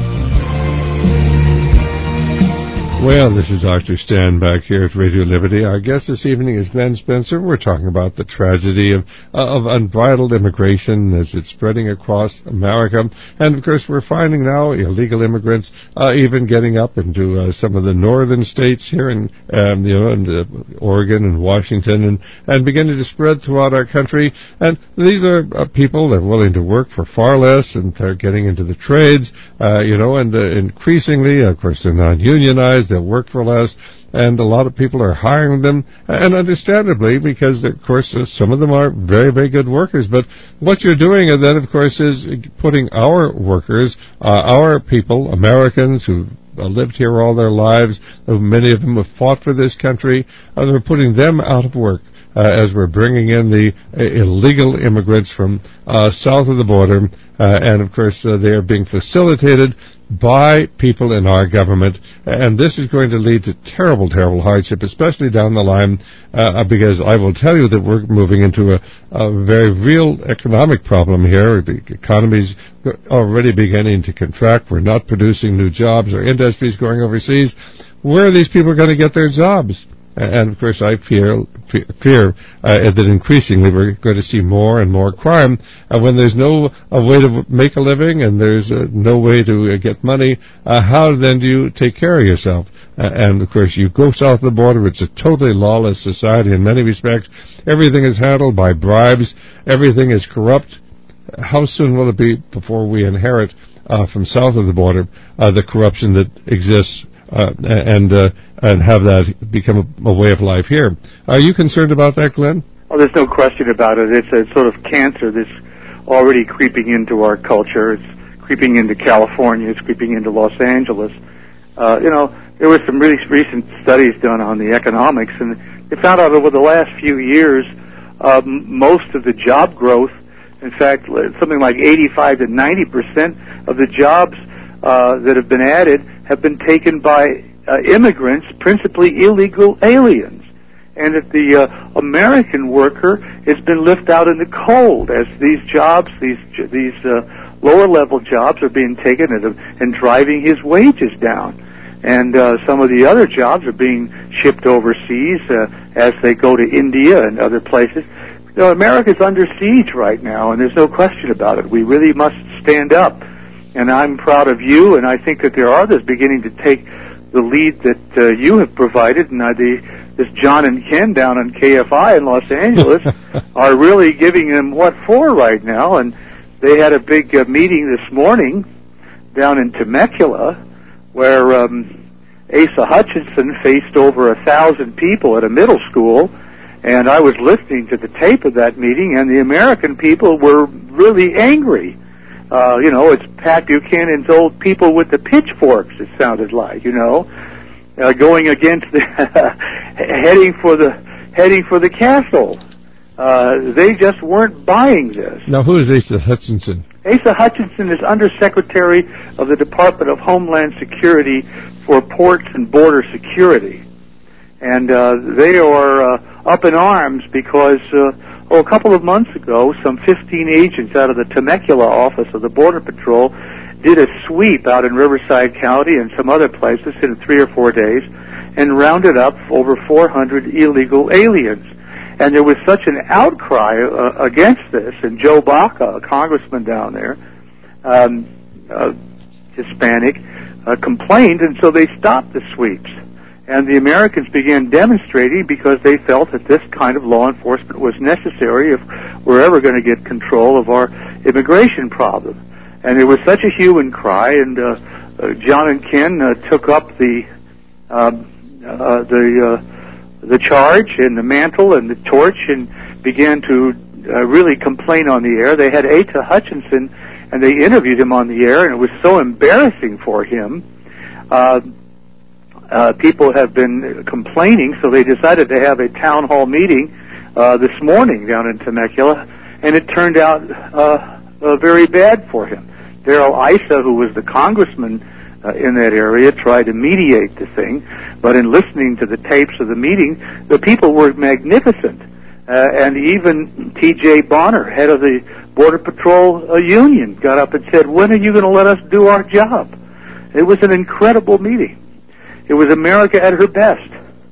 Well, this is Dr. Stan back here at Radio Liberty. Our guest this evening is Glenn Spencer. We're talking about the tragedy of unbridled immigration as it's spreading across America. And, of course, we're finding now illegal immigrants even getting up into some of the northern states here in Oregon and Washington and beginning to spread throughout our country. And these are people that are willing to work for far less, and they're getting into the trades, and increasingly, of course, they're non-unionized. They'll work for less, and a lot of people are hiring them, and understandably, because, of course, some of them are very, very good workers. But what you're doing, and then, of course, is putting our workers, our people, Americans who lived here all their lives, many of them have fought for this country, and we're putting them out of work. As we're bringing in the illegal immigrants from south of the border, and, of course, they are being facilitated by people in our government, and this is going to lead to terrible, terrible hardship, especially down the line, because I will tell you that we're moving into a very real economic problem here. The economy's already beginning to contract. We're not producing new jobs. Our industry's going overseas. Where are these people going to get their jobs? And, of course, I fear that increasingly we're going to see more and more crime. When there's no way to make a living and there's no way to get money, how then do you take care of yourself? And, of course, you go south of the border, it's a totally lawless society in many respects. Everything is handled by bribes. Everything is corrupt. How soon will it be before we inherit from south of the border the corruption that exists and have that become a way of life here? Are you concerned about that, Glenn? Oh, there's no question about it. It's a sort of cancer that's already creeping into our culture. It's creeping into California. It's creeping into Los Angeles. There were some really recent studies done on the economics, and they found out over the last few years, most of the job growth, in fact, something like 85 to 90% of the jobs that have been added have been taken by immigrants, principally illegal aliens. And that the American worker has been left out in the cold as these jobs, these lower-level jobs are being taken and driving his wages down. And some of the other jobs are being shipped overseas as they go to India and other places. America's under siege right now, and there's no question about it. We really must stand up. And I'm proud of you, and I think that there are others beginning to take the lead that you have provided, and this John and Ken down on KFI in Los Angeles are really giving them what for right now. And they had a big meeting this morning down in Temecula where Asa Hutchinson faced over 1,000 people at a middle school. And I was listening to the tape of that meeting, and the American people were really angry. It's Pat Buchanan's old people with the pitchforks, it sounded like, going against the heading for the castle. They just weren't buying this. Now, who is Asa Hutchinson? Asa Hutchinson is Undersecretary of the Department of Homeland Security for Ports and Border Security. And they are up in arms because a couple of months ago, some 15 agents out of the Temecula office of the Border Patrol did a sweep out in Riverside County and some other places in 3 or 4 days and rounded up over 400 illegal aliens. And there was such an outcry against this, and Joe Baca, a congressman down there, Hispanic, complained, and so they stopped the sweeps. And the Americans began demonstrating because they felt that this kind of law enforcement was necessary if we're ever going to get control of our immigration problem. And there was such a hue and cry, and John and Ken took up the charge and the mantle and the torch and began to really complain on the air. They had Asa Hutchinson, and they interviewed him on the air, and it was so embarrassing for him. People have been complaining, so they decided to have a town hall meeting this morning down in Temecula, and it turned out very bad for him. Darrell Issa, who was the congressman in that area, tried to mediate the thing, but in listening to the tapes of the meeting, the people were magnificent. And even T.J. Bonner, head of the Border Patrol Union, got up and said, "When are you going to let us do our job?" It was an incredible meeting. It was America at her best.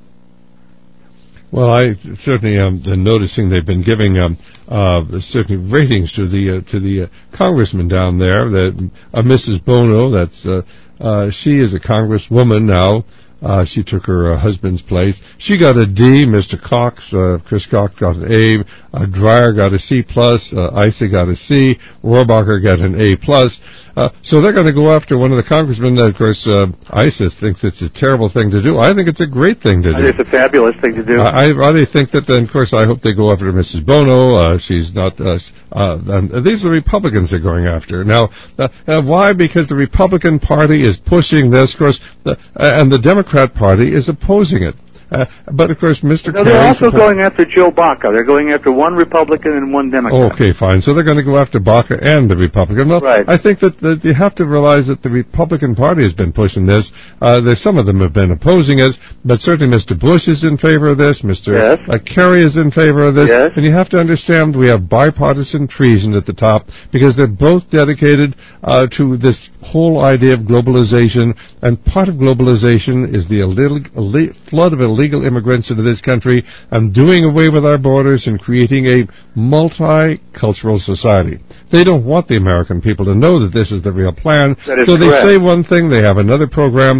Well, I certainly am noticing they've been giving certain ratings to the congressman down there. That Mrs. Bono, she is a congresswoman now. She took her husband's place. She got a D. Mr. Cox, Chris Cox got an A. Dreyer got a C+. Issa got a C. Rohrabacher got an A+. So they're going to go after one of the congressmen. Of course, Issa thinks it's a terrible thing to do. I think it's a great thing to do. I think it's a fabulous thing to do. I really think that, then, of course, I hope they go after Mrs. Bono. She's not... these are the Republicans they're going after. Now, why? Because the Republican Party is pushing this, of course, and the Democrat Party is opposing it. But, of course, Mr. No, they're also going after Joe Baca. They're going after one Republican and one Democrat. Okay, fine. So they're going to go after Baca and the Republican. Well, right. I think that you have to realize that the Republican Party has been pushing this. Some of them have been opposing it, but certainly Mr. Bush is in favor of this. Mr. Kerry is in favor of this. Yes. And you have to understand we have bipartisan treason at the top because they're both dedicated to this whole idea of globalization, and part of globalization is the flood of illegal immigrants into this country and doing away with our borders and creating a multicultural society. They don't want the American people to know that this is the real plan. That is so correct. They say one thing, they have another program,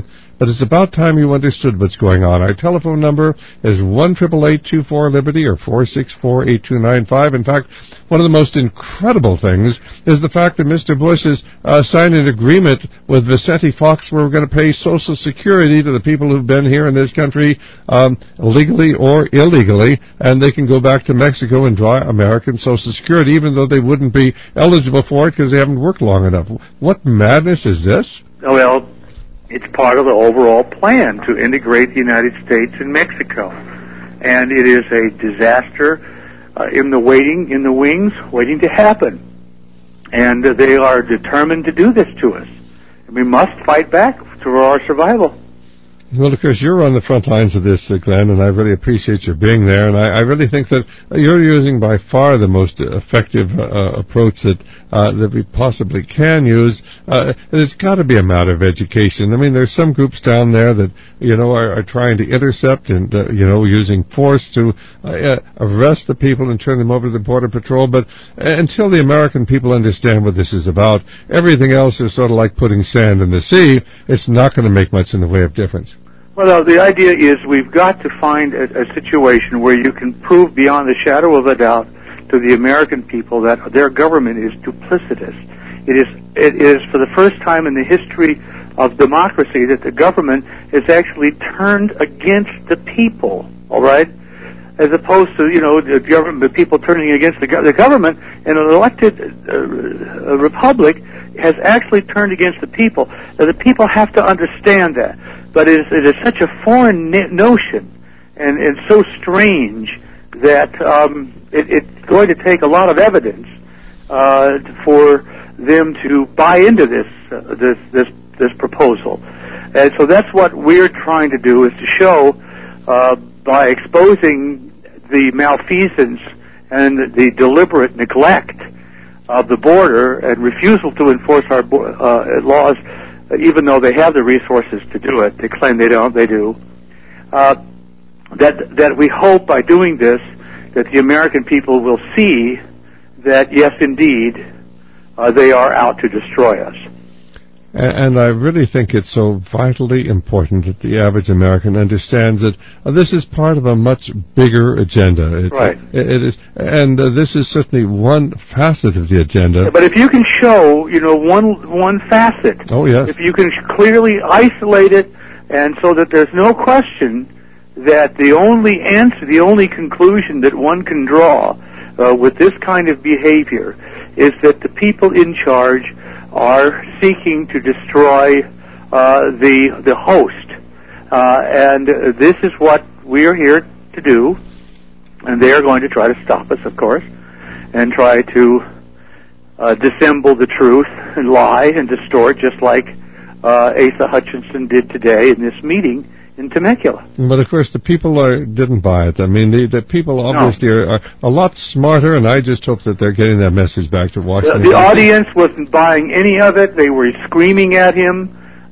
but it's about time you understood what's going on. Our telephone number is 1-888-24-LIBERTY or 464-8295. In fact, one of the most incredible things is the fact that Mr. Bush has signed an agreement with Vicente Fox where we're going to pay Social Security to the people who've been here in this country legally or illegally, and they can go back to Mexico and draw American Social Security, even though they wouldn't be eligible for it because they haven't worked long enough. What madness is this? Well, it's part of the overall plan to integrate the United States and Mexico. And it is a disaster in the wings, waiting to happen. And they are determined to do this to us. And we must fight back for our survival. Well, of course, you're on the front lines of this, Glenn, and I really appreciate your being there. And I really think that you're using by far the most effective approach that we possibly can use. And it's got to be a matter of education. I mean, there's some groups down there that, are trying to intercept and, using force to arrest the people and turn them over to the Border Patrol. But until the American people understand what this is about, everything else is sort of like putting sand in the sea. It's not going to make much in the way of difference. Well, the idea is we've got to find a situation where you can prove beyond the shadow of a doubt to the American people that their government is duplicitous. It is for the first time in the history of democracy that the government is actually turned against the people, all right? As opposed to, the people turning against the government, in an elected republic has actually turned against the people. Now, the people have to understand that. But it is such a foreign notion and so strange that it's going to take a lot of evidence for them to buy into this proposal. And so that's what we're trying to do, is to show by exposing the malfeasance and the deliberate neglect of the border and refusal to enforce our laws, even though they have the resources to do it. They claim they don't, they do. That we hope by doing this that the American people will see that, yes, indeed, they are out to destroy us. And I really think it's so vitally important that the average American understands that this is part of a much bigger agenda. Right. It is, and this is certainly one facet of the agenda. But if you can show, one facet. Oh, yes. If you can clearly isolate it, and so that there's no question that the only answer, the only conclusion that one can draw with this kind of behavior is that the people in charge are seeking to destroy the host. And this is what we are here to do, and they are going to try to stop us, of course, and try to dissemble the truth and lie and distort, just like Asa Hutchinson did today in this meeting in Temecula. But, of course, the people didn't buy it. I mean, the people obviously are a lot smarter, and I just hope that they're getting that message back to Washington. The audience wasn't buying any of it. They were screaming at him.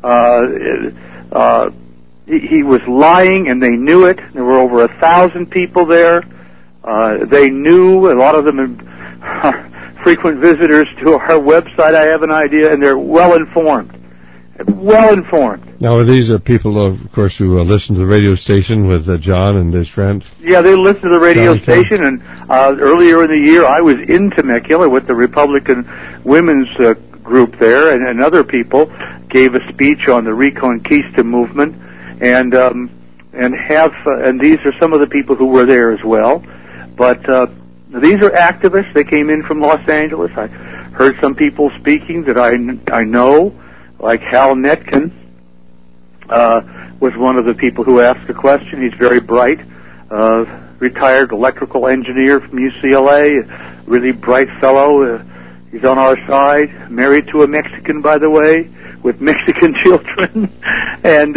He was lying, and they knew it. There were over 1,000 people there. They knew. A lot of them are frequent visitors to our website, I have an idea, and they're well-informed. Well-informed. Now, these are people, of course, who listen to the radio station with John and his friend? Yeah, they listen to the radio station, and earlier in the year I was in Temecula with the Republican women's group there, and other people gave a speech on the Reconquista movement, and these are some of the people who were there as well. But these are activists. They came in from Los Angeles. I heard some people speaking that I know, like Hal Netkin was one of the people who asked the question. He's very bright, retired electrical engineer from UCLA, really bright fellow. He's on our side, married to a Mexican, by the way, with Mexican children, and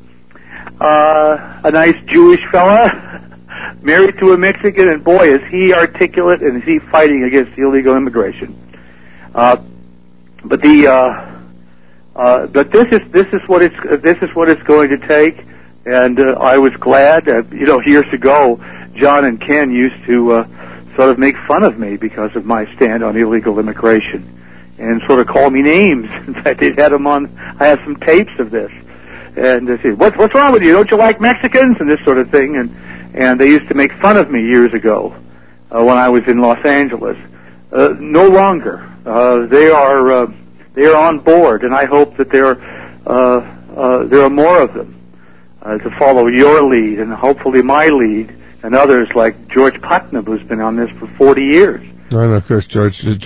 a nice Jewish fella, married to a Mexican, and boy, is he articulate and is he fighting against illegal immigration. But this is what it's going to take, and I was glad. Years ago, John and Ken used to sort of make fun of me because of my stand on illegal immigration, and sort of call me names. In fact, they had them on. I have some tapes of this, And they say, what's wrong with you? Don't you like Mexicans? And this sort of thing. And they used to make fun of me years ago when I was in Los Angeles. No longer. They are on board, and I hope that there are more of them to follow your lead, and hopefully my lead, and others like George Putnam, who's been on this for 40 years. And of course, George is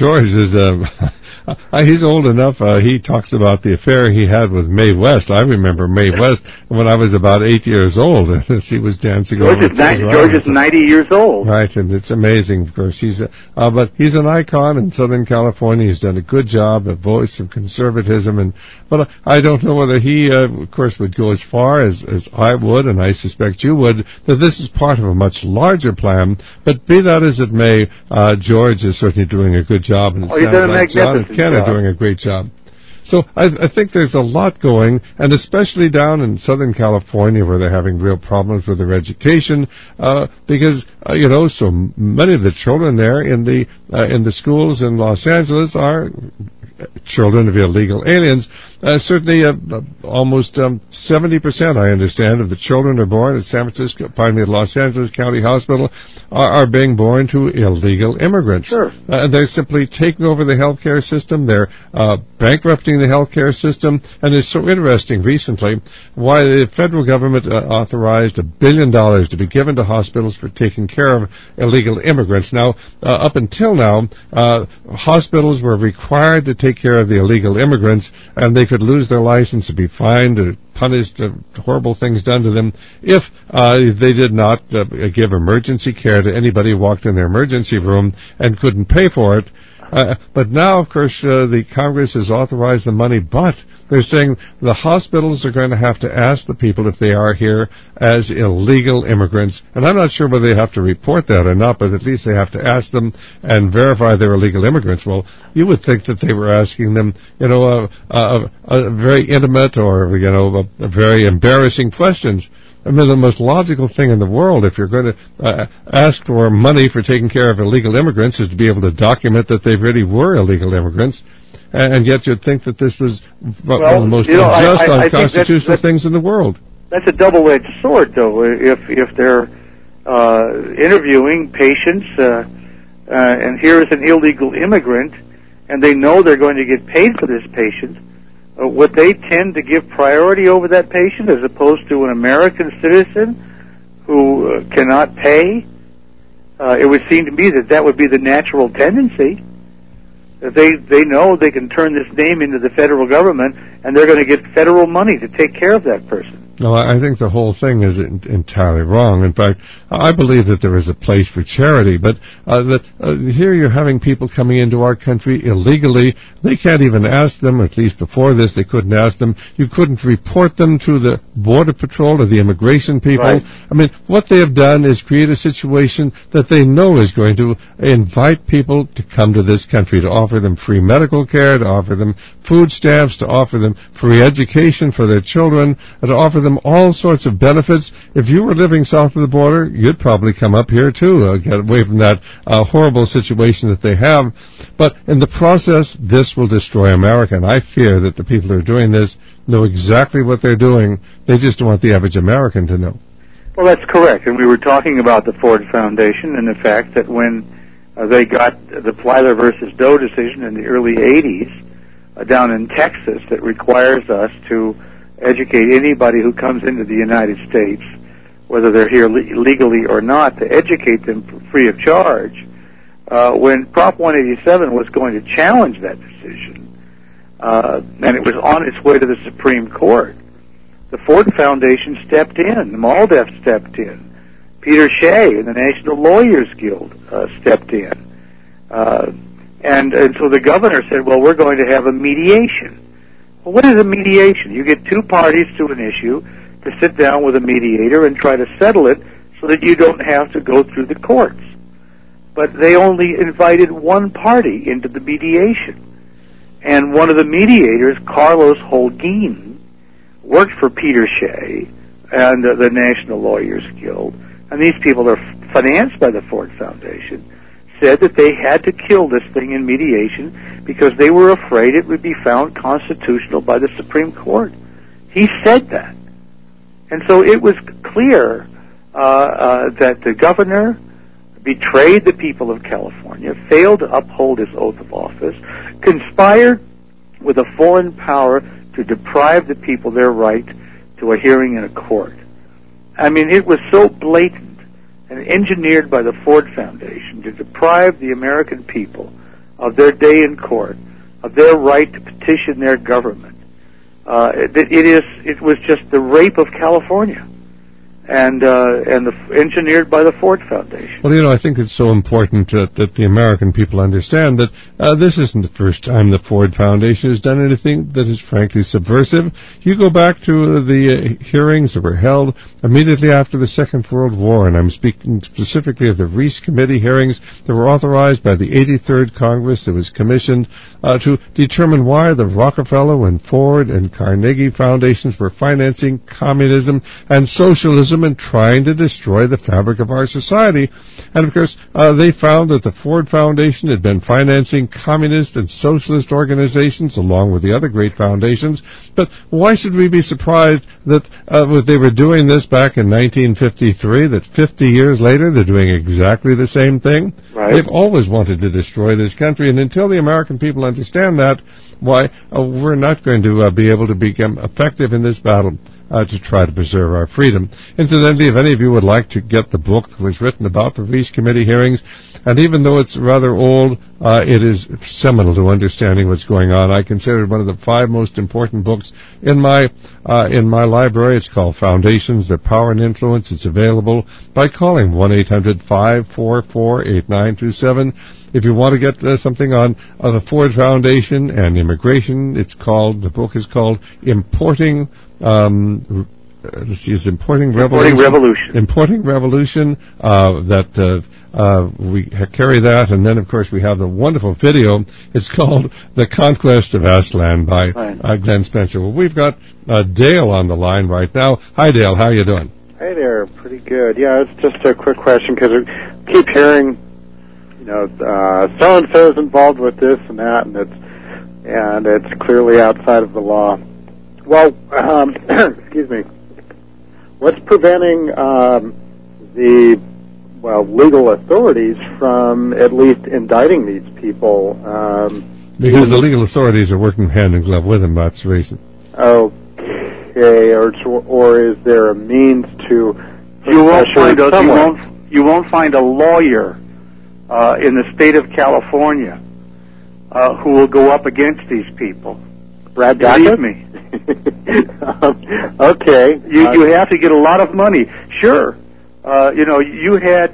he's old enough. He talks about the affair he had with Mae West. I remember Mae West when I was about 8 years old. She was dancing George is 90 years old. Right, and it's amazing. Of course, but he's an icon in Southern California. He's done a good job, a voice of conservatism. But I don't know whether he, of course, would go as far as I would, and I suspect you would, that this is part of a much larger plan. But be that as it may, George is certainly doing a good job, and he's done a magnificent Ken are doing a great job. So I think there's a lot going, and especially down in Southern California where they're having real problems with their education, because so many of the children there in the schools in Los Angeles are children of illegal aliens. Certainly, almost 70%, I understand, of the children are born at Los Angeles County Hospital are being born to illegal immigrants. Sure. And they're simply taking over the healthcare system. They're bankrupting the healthcare system. And it's so interesting recently why the federal government authorized $1 billion to be given to hospitals for taking care of illegal immigrants. Now, up until now, hospitals were required to take care of the illegal immigrants, and they could lose their license, be fined, or punished, horrible things done to them if they did not give emergency care to anybody who walked in their emergency room and couldn't pay for it. But now, of course, the Congress has authorized the money, but they're saying the hospitals are going to have to ask the people if they are here as illegal immigrants. And I'm not sure whether they have to report that or not, but at least they have to ask them and verify they're illegal immigrants. Well, you would think that they were asking them, a very intimate or, very embarrassing questions. I mean, the most logical thing in the world, if you're going to ask for money for taking care of illegal immigrants, is to be able to document that they really were illegal immigrants. And yet you'd think that this was one of the most unjust, unconstitutional things in the world. That's a double-edged sword, though. If they're interviewing patients, and here is an illegal immigrant, and they know they're going to get paid for this patient, would they tend to give priority over that patient as opposed to an American citizen who cannot pay? It would seem to me that would be the natural tendency. They know they can turn this name into the federal government, and they're going to get federal money to take care of that person. No, I think the whole thing is entirely wrong. In fact, I believe that there is a place for charity, but here you're having people coming into our country illegally. They can't even ask them, at least before this, they couldn't ask them. You couldn't report them to the Border Patrol or the immigration people. Right. I mean, what they have done is create a situation that they know is going to invite people to come to this country, to offer them free medical care, to offer them food stamps, to offer them free education for their children, and to offer them all sorts of benefits. If you were living south of the border, you'd probably come up here too, get away from that horrible situation that they have. But in the process, this will destroy America, and I fear that the people who are doing this know exactly what they're doing. They just don't want the average American to know. Well, that's correct, and we were talking about the Ford Foundation and the fact that when they got the Plyler versus Doe decision in the early 80s down in Texas that requires us to educate anybody who comes into the United States, whether they're here legally or not, to educate them free of charge. When Prop 187 was going to challenge that decision, and it was on its way to the Supreme Court, the Ford Foundation stepped in, the MALDEF stepped in, Peter Shea and the National Lawyers Guild stepped in. And so the governor said, well, we're going to have a mediation. Well, what is a mediation? You get two parties to an issue to sit down with a mediator and try to settle it so that you don't have to go through the courts. But they only invited one party into the mediation. And one of the mediators, Carlos Holguin, worked for Peter Shea and the National Lawyers Guild. And these people are financed by the Ford Foundation, said that they had to kill this thing in mediation because they were afraid it would be found constitutional by the Supreme Court. He said that. And so it was clear that the governor betrayed the people of California, failed to uphold his oath of office, conspired with a foreign power to deprive the people their right to a hearing in a court. I mean, it was so blatant and engineered by the Ford Foundation to deprive the American people of their day in court, of their right to petition their government. It was just the rape of California, and engineered by the Ford Foundation. Well, I think it's so important that the American people understand that this isn't the first time the Ford Foundation has done anything that is frankly subversive. You go back to the hearings that were held immediately after the Second World War, and I'm speaking specifically of the Reese Committee hearings that were authorized by the 83rd Congress that was commissioned to determine why the Rockefeller and Ford and Carnegie Foundations were financing communism and socialism and trying to destroy the fabric of our society. And of course, they found that the Ford Foundation had been financing communist and socialist organizations along with the other great foundations. But why should we be surprised that they were doing this back in 1953, that 50 years later they're doing exactly the same thing? Right. They've always wanted to destroy this country, and until the American people understand that, why, we're not going to be able to become effective in this battle to try to preserve our freedom. Incidentally, if any of you would like to get the book that was written about the Reese Committee hearings, and even though it's rather old, it is seminal to understanding what's going on. I consider it one of the 5 most important books in my library. It's called Foundations, Their Power and Influence. It's available by calling 1-800-544-8927. If you want to get something on the Ford Foundation and immigration, the book is called Importing Importing Revolution. We carry that, and then of course we have the wonderful video. It's called The Conquest of Aztlan by Glenn Spencer. Well, we've got Dale on the line right now. Hi, Dale. How are you doing? Hey there. Pretty good. Yeah, it's just a quick question because I keep hearing, so and so is involved with this and that, and it's clearly outside of the law. Well, excuse me. What's preventing the legal authorities from at least indicting these people? Because the legal authorities are working hand in glove with them. That's the reason. Okay, or is there a means to? You won't find a lawyer in the state of California who will go up against these people. Brad Believe me. Okay. You have to get a lot of money. Sure. You had.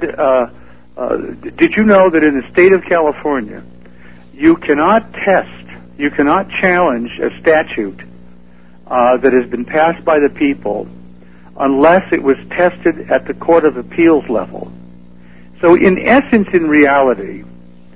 Did you know that in the state of California, you cannot challenge a statute that has been passed by the people unless it was tested at the Court of Appeals level. So in essence, in reality,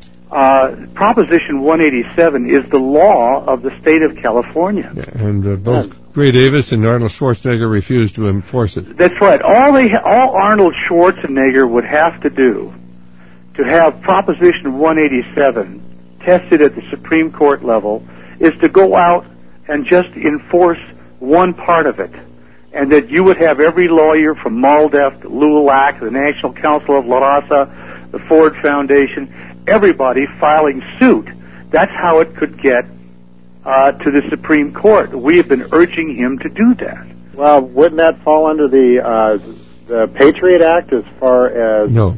Proposition 187 is the law of the state of California. Yeah, and both Gray Davis and Arnold Schwarzenegger refused to enforce it. That's right. All Arnold Schwarzenegger would have to do to have Proposition 187 tested at the Supreme Court level is to go out and just enforce one part of it, and that you would have every lawyer from MALDEF to LULAC, the National Council of La Raza, the Ford Foundation, everybody filing suit. That's how it could get to the Supreme Court. We have been urging him to do that. Well, wouldn't that fall under the Patriot Act as far as... No.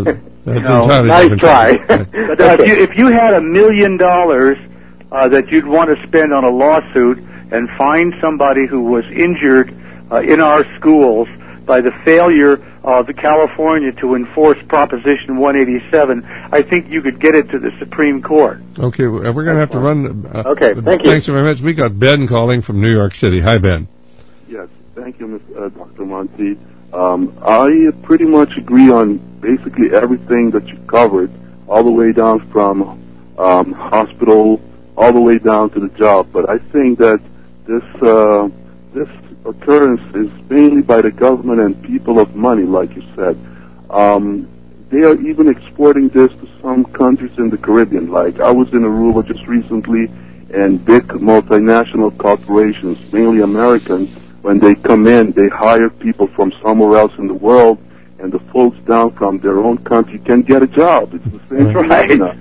Nice try. But if you had $1 million that you'd want to spend on a lawsuit and find somebody who was injured in our schools by the failure of California to enforce Proposition 187, I think you could get it to the Supreme Court. Okay, we're going to have to run. Okay, thank you. Thanks very much. We got Ben calling from New York City. Hi, Ben. Yes, thank you, Dr. Monty. I pretty much agree on basically everything that you covered, all the way down from hospital, all the way down to the job. But I think that this occurrence is mainly by the government and people of money, like you said. They are even exporting this to some countries in the Caribbean. Like, I was in Aruba just recently, and big multinational corporations, mainly American, when they come in, they hire people from somewhere else in the world, and the folks down from their own country can get a job. It's the same phenomena.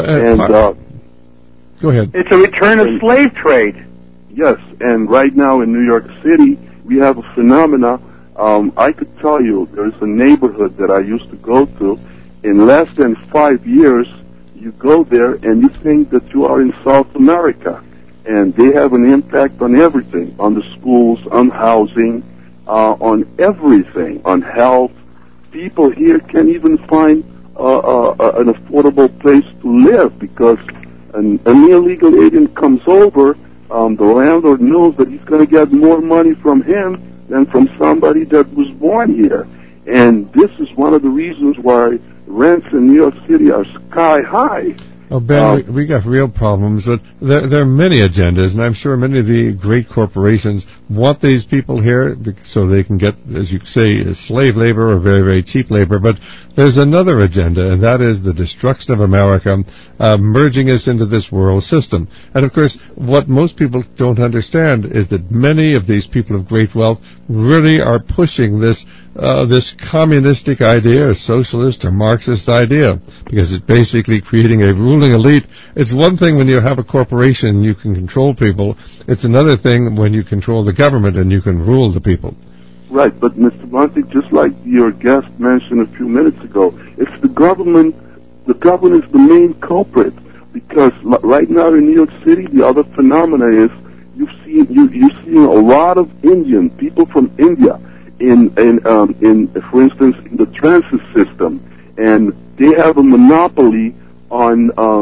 Go ahead. It's a return of slave trade. Yes, and right now in New York City, we have a phenomena. I could tell you, there's a neighborhood that I used to go to. In less than 5 years, you go there and you think that you are in South America. And they have an impact on everything, on the schools, on housing, on everything, on health. People here can't even find an affordable place to live because an illegal alien comes over, the landlord knows that he's going to get more money from him than from somebody that was born here. And this is one of the reasons why rents in New York City are sky high. Oh, Ben, we got real problems. There are many agendas, and I'm sure many of the great corporations want these people here so they can get, as you say, slave labor or very, very cheap labor. But there's another agenda, and that is the destruction of America, merging us into this world system. And, of course, what most people don't understand is that many of these people of great wealth really are pushing this communistic idea, or socialist or Marxist idea, because it's basically creating a ruling elite. It's one thing when you have a corporation, you can control people. It's another thing when you control the government and you can rule the people. Right, but Mr. Monty, just like your guest mentioned a few minutes ago, it's the government. The government is the main culprit, because right now in New York City, the other phenomena is you've seen a lot of Indian people from India in for instance, in the transit system, and they have a monopoly on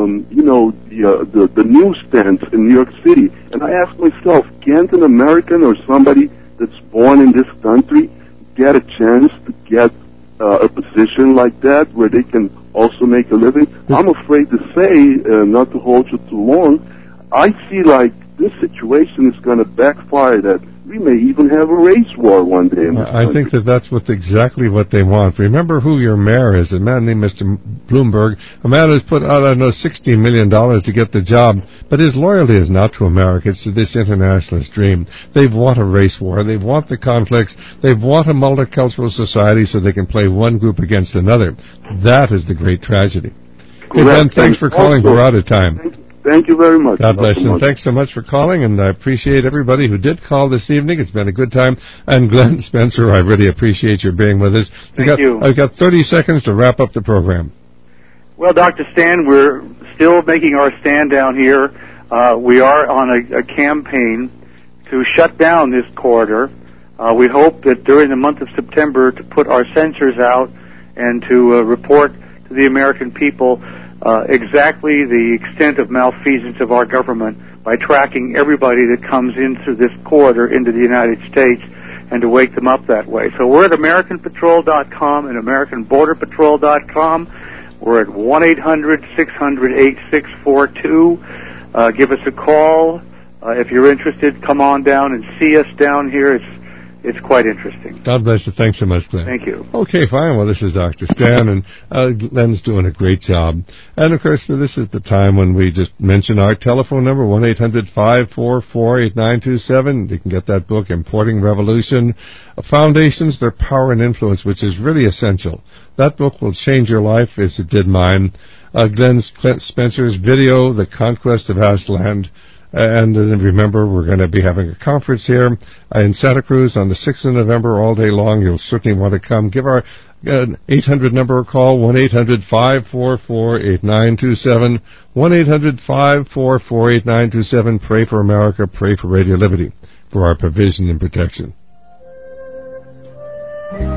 the newsstands in New York City. And I ask myself, can't an American or somebody that's born in this country get a chance to get a position like that where they can also make a living? I'm afraid to say, not to hold you too long, I see like this situation is going to backfire, that we may even have a race war one day in this country. I think that's exactly what they want. Remember who your mayor is, a man named Mr. Bloomberg, a man who's put out, $60 million to get the job, but his loyalty is not to America, it's to this internationalist dream. They want a race war, they want the conflicts, they want a multicultural society so they can play one group against another. That is the great tragedy. Hey, Ben, thanks for calling. We're out of time. Thank you very much. God bless, and thanks so much for calling, and I appreciate everybody who did call this evening. It's been a good time. And Glenn Spencer, I really appreciate your being with us. Thank you. I've got 30 seconds to wrap up the program. Well, Dr. Stan, we're still making our stand down here. We are on a campaign to shut down this corridor. We hope that during the month of September to put our censors out and to report to the American people exactly the extent of malfeasance of our government by tracking everybody that comes in through this corridor into the United States, and to wake them up that way. So we're at AmericanPatrol.com and AmericanBorderPatrol.com. We're at 1-800-600-8642. Give us a call. If you're interested, come on down and see us down here. It's quite interesting. God bless you. Thanks so much, Glenn. Thank you. Okay, fine. Well, this is Dr. Stan, and Glenn's doing a great job. And, of course, this is the time when we just mention our telephone number, 1-800-544-8927. You can get that book, Importing Revolution, Foundations, Their Power and Influence, which is really essential. That book will change your life as it did mine. Glenn Spencer's video, The Conquest of Aztlan. And remember, we're going to be having a conference here in Santa Cruz on the 6th of November all day long. You'll certainly want to come. Give our 800 number a call, 1-800-544-8927, 1-800-544-8927. Pray for America, pray for Radio Liberty, for our provision and protection.